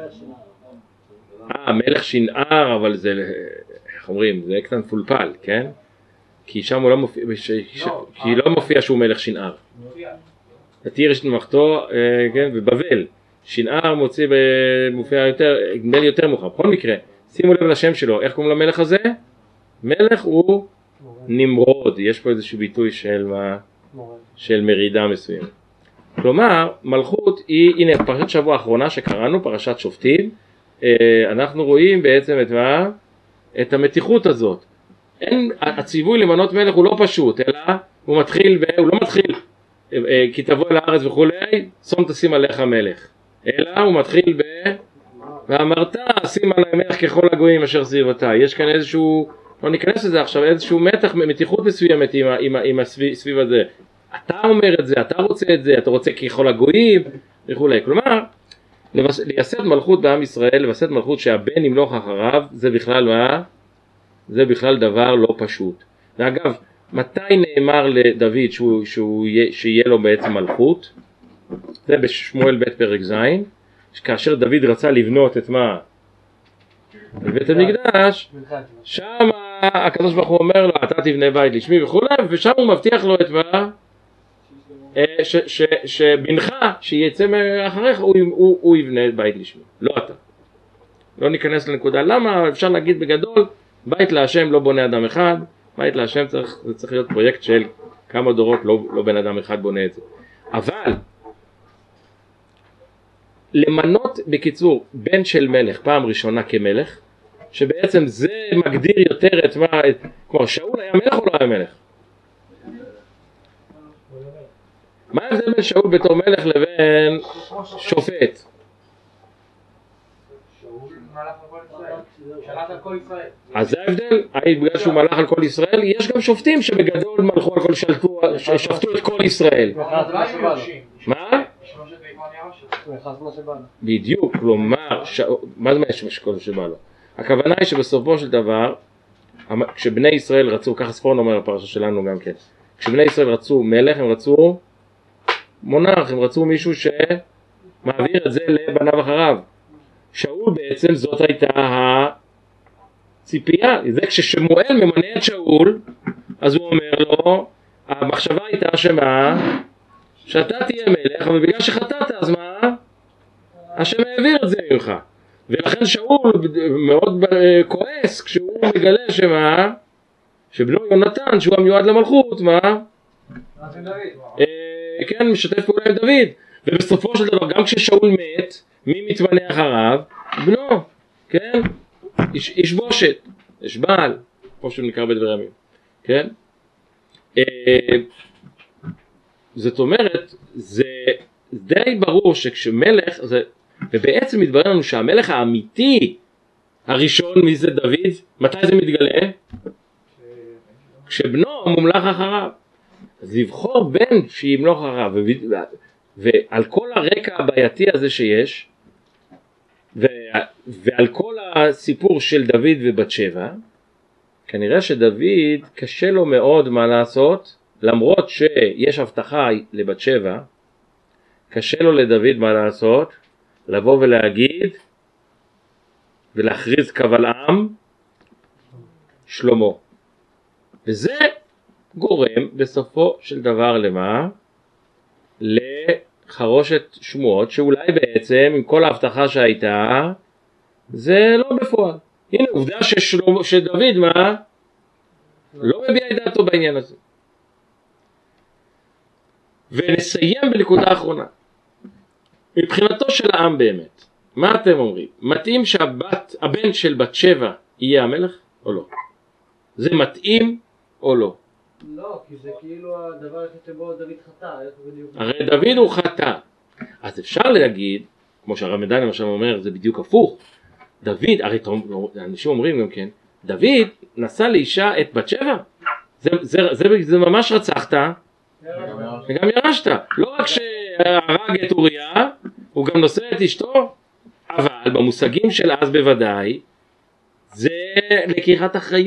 אה, מלך שנער, אבל זה, איך אומרים, זה קטן פולפל, כן? כי שם הוא לא מופיע, כי לא מופיע שהוא מלך שנער. ותהי ראשית ממלכתו, כן, ובבל. שנער מוציא, מופיע יותר, נדמה יותר מאוחר. בכל מקרה, שימו לב לשם שלו, איך קוראים למלך הזה? מלך הוא נמרוד. יש פה איזשהו ביטוי של, של מרידה מסוימת. כלומר, מלכות היא, הנה, פרשת שבוע האחרונה שקראנו, פרשת שופטים, אנחנו רואים בעצם את מה? את המתיחות הזאת. אין, הציווי למנות מלך הוא לא פשוט, אלא הוא מתחיל, הוא לא מתחיל, כי תבוא אל הארץ וכולי, שום תשים עליך מלך. אלא הוא מתחיל ב... ואמרת, שים עלי מלך ככל הגויים אשר סביבתי. יש כאן איזשהו לא ניכנס לזה עכשיו, איזשהו מתח, מתיחות מסוימת עם, עם, עם הסביב, סביב הזה. אתה אומר את זה, אתה רוצה את זה, אתה רוצה ככל הגויים וכולי. כלומר, לייסד מלכות בעם ישראל, לייסד מלכות שהבן ימלוך אחריו, זה בכלל מה? זה בכלל דבר לא פשוט. ואגב, מתי נאמר לדוד שהוא, שהוא, שיהיה לו בעצם מלכות? זה בשמואל ב' פרק ז', כאשר דוד רצה לבנות את מה? בית המקדש, שם הקדוש ברוך הוא אומר לו, אתה תבנה בית לשמי וכולי, ושם הוא מבטיח לו את מה? ש, ש, שבנך שיצא מאחריך הוא, הוא, הוא יבנה בית לשמי, לא אתה. לא ניכנס לנקודה למה, אפשר להגיד בגדול, בית להשם לא בונה אדם אחד, בית להשם צריך, זה צריך להיות פרויקט של כמה דורות, לא, לא בן אדם אחד בונה את זה. אבל למנות בקיצור בן של מלך פעם ראשונה כמלך, שבעצם זה מגדיר יותר את מה, את, כמו שאול היה מלך או לא היה מלך? מה ההבדל בין שאול בתור מלך לבין שופט? אז זה ההבדל, בגלל שהוא מלך על כל ישראל, יש גם שופטים שבגדול מלכו על כל שלטו, ששפטו את כל ישראל. מה? בדיוק, כלומר, מה זה יש כל שבא לו? הכוונה היא שבסופו של דבר, כשבני ישראל רצו, ככה ספורן אומר הפרשה שלנו גם כן, כשבני ישראל רצו מלך, הם רצו מונח, הם רצו מישהו שמעביר את זה לבניו אחריו. שאול בעצם זאת הייתה הציפייה, זה כששמואל ממנה את שאול, אז הוא אומר לו, המחשבה הייתה שמה? שאתה תהיה מלך, אבל בגלל שחטאת אז מה? השם העביר את זה ממך. ולכן שאול מאוד כועס כשהוא מגלה שמה? שבנו יונתן שהוא המיועד למלכות, מה? כן, משתף פעולה עם דוד. ובסופו של דבר גם כששאול מת, מי מתמנה אחריו? בנו, כן? איש, איש בושת, איש בעל, כמו שנקרא בדברי ימים, כן? זאת אומרת, זה די ברור שכשמלך, זה, ובעצם מתברר לנו שהמלך האמיתי הראשון מי זה דוד, מתי זה מתגלה? כשבנו מומלך אחריו. אז לבחור בן שימלוך אחריו, ועל כל הרקע הבעייתי הזה שיש, ועל כל הסיפור של דוד ובת שבע, כנראה שדוד קשה לו מאוד מה לעשות, למרות שיש הבטחה לבת שבע, קשה לו לדוד מה לעשות, לבוא ולהגיד ולהכריז קבל עם שלמה. וזה גורם בסופו של דבר למה? לחרושת שמועות שאולי בעצם עם כל ההבטחה שהייתה זה לא בפועל. הנה עובדה ששלמה, שדוד מה? לא מביע את דעתו בעניין הזה. ונסיים בנקודה האחרונה. מבחינתו של העם באמת, מה אתם אומרים? מתאים שהבת, הבן של בת שבע יהיה המלך או לא? זה מתאים או לא? לא, כי זה כאילו הדבר היחיד שבו דוד חטא. הרי דוד הוא חטא. אז אפשר להגיד, כמו שהרב מדן למשל אומר, זה בדיוק הפוך. דוד, הרי אנשים אומרים גם כן, דוד נשא לאישה את בת שבע. זה, זה, זה, זה ממש רצחת, וגם ירשת. לא רק שהרג את אוריה, הוא גם נושא את אשתו, אבל במושגים של אז בוודאי, זה לקיחת אחריות.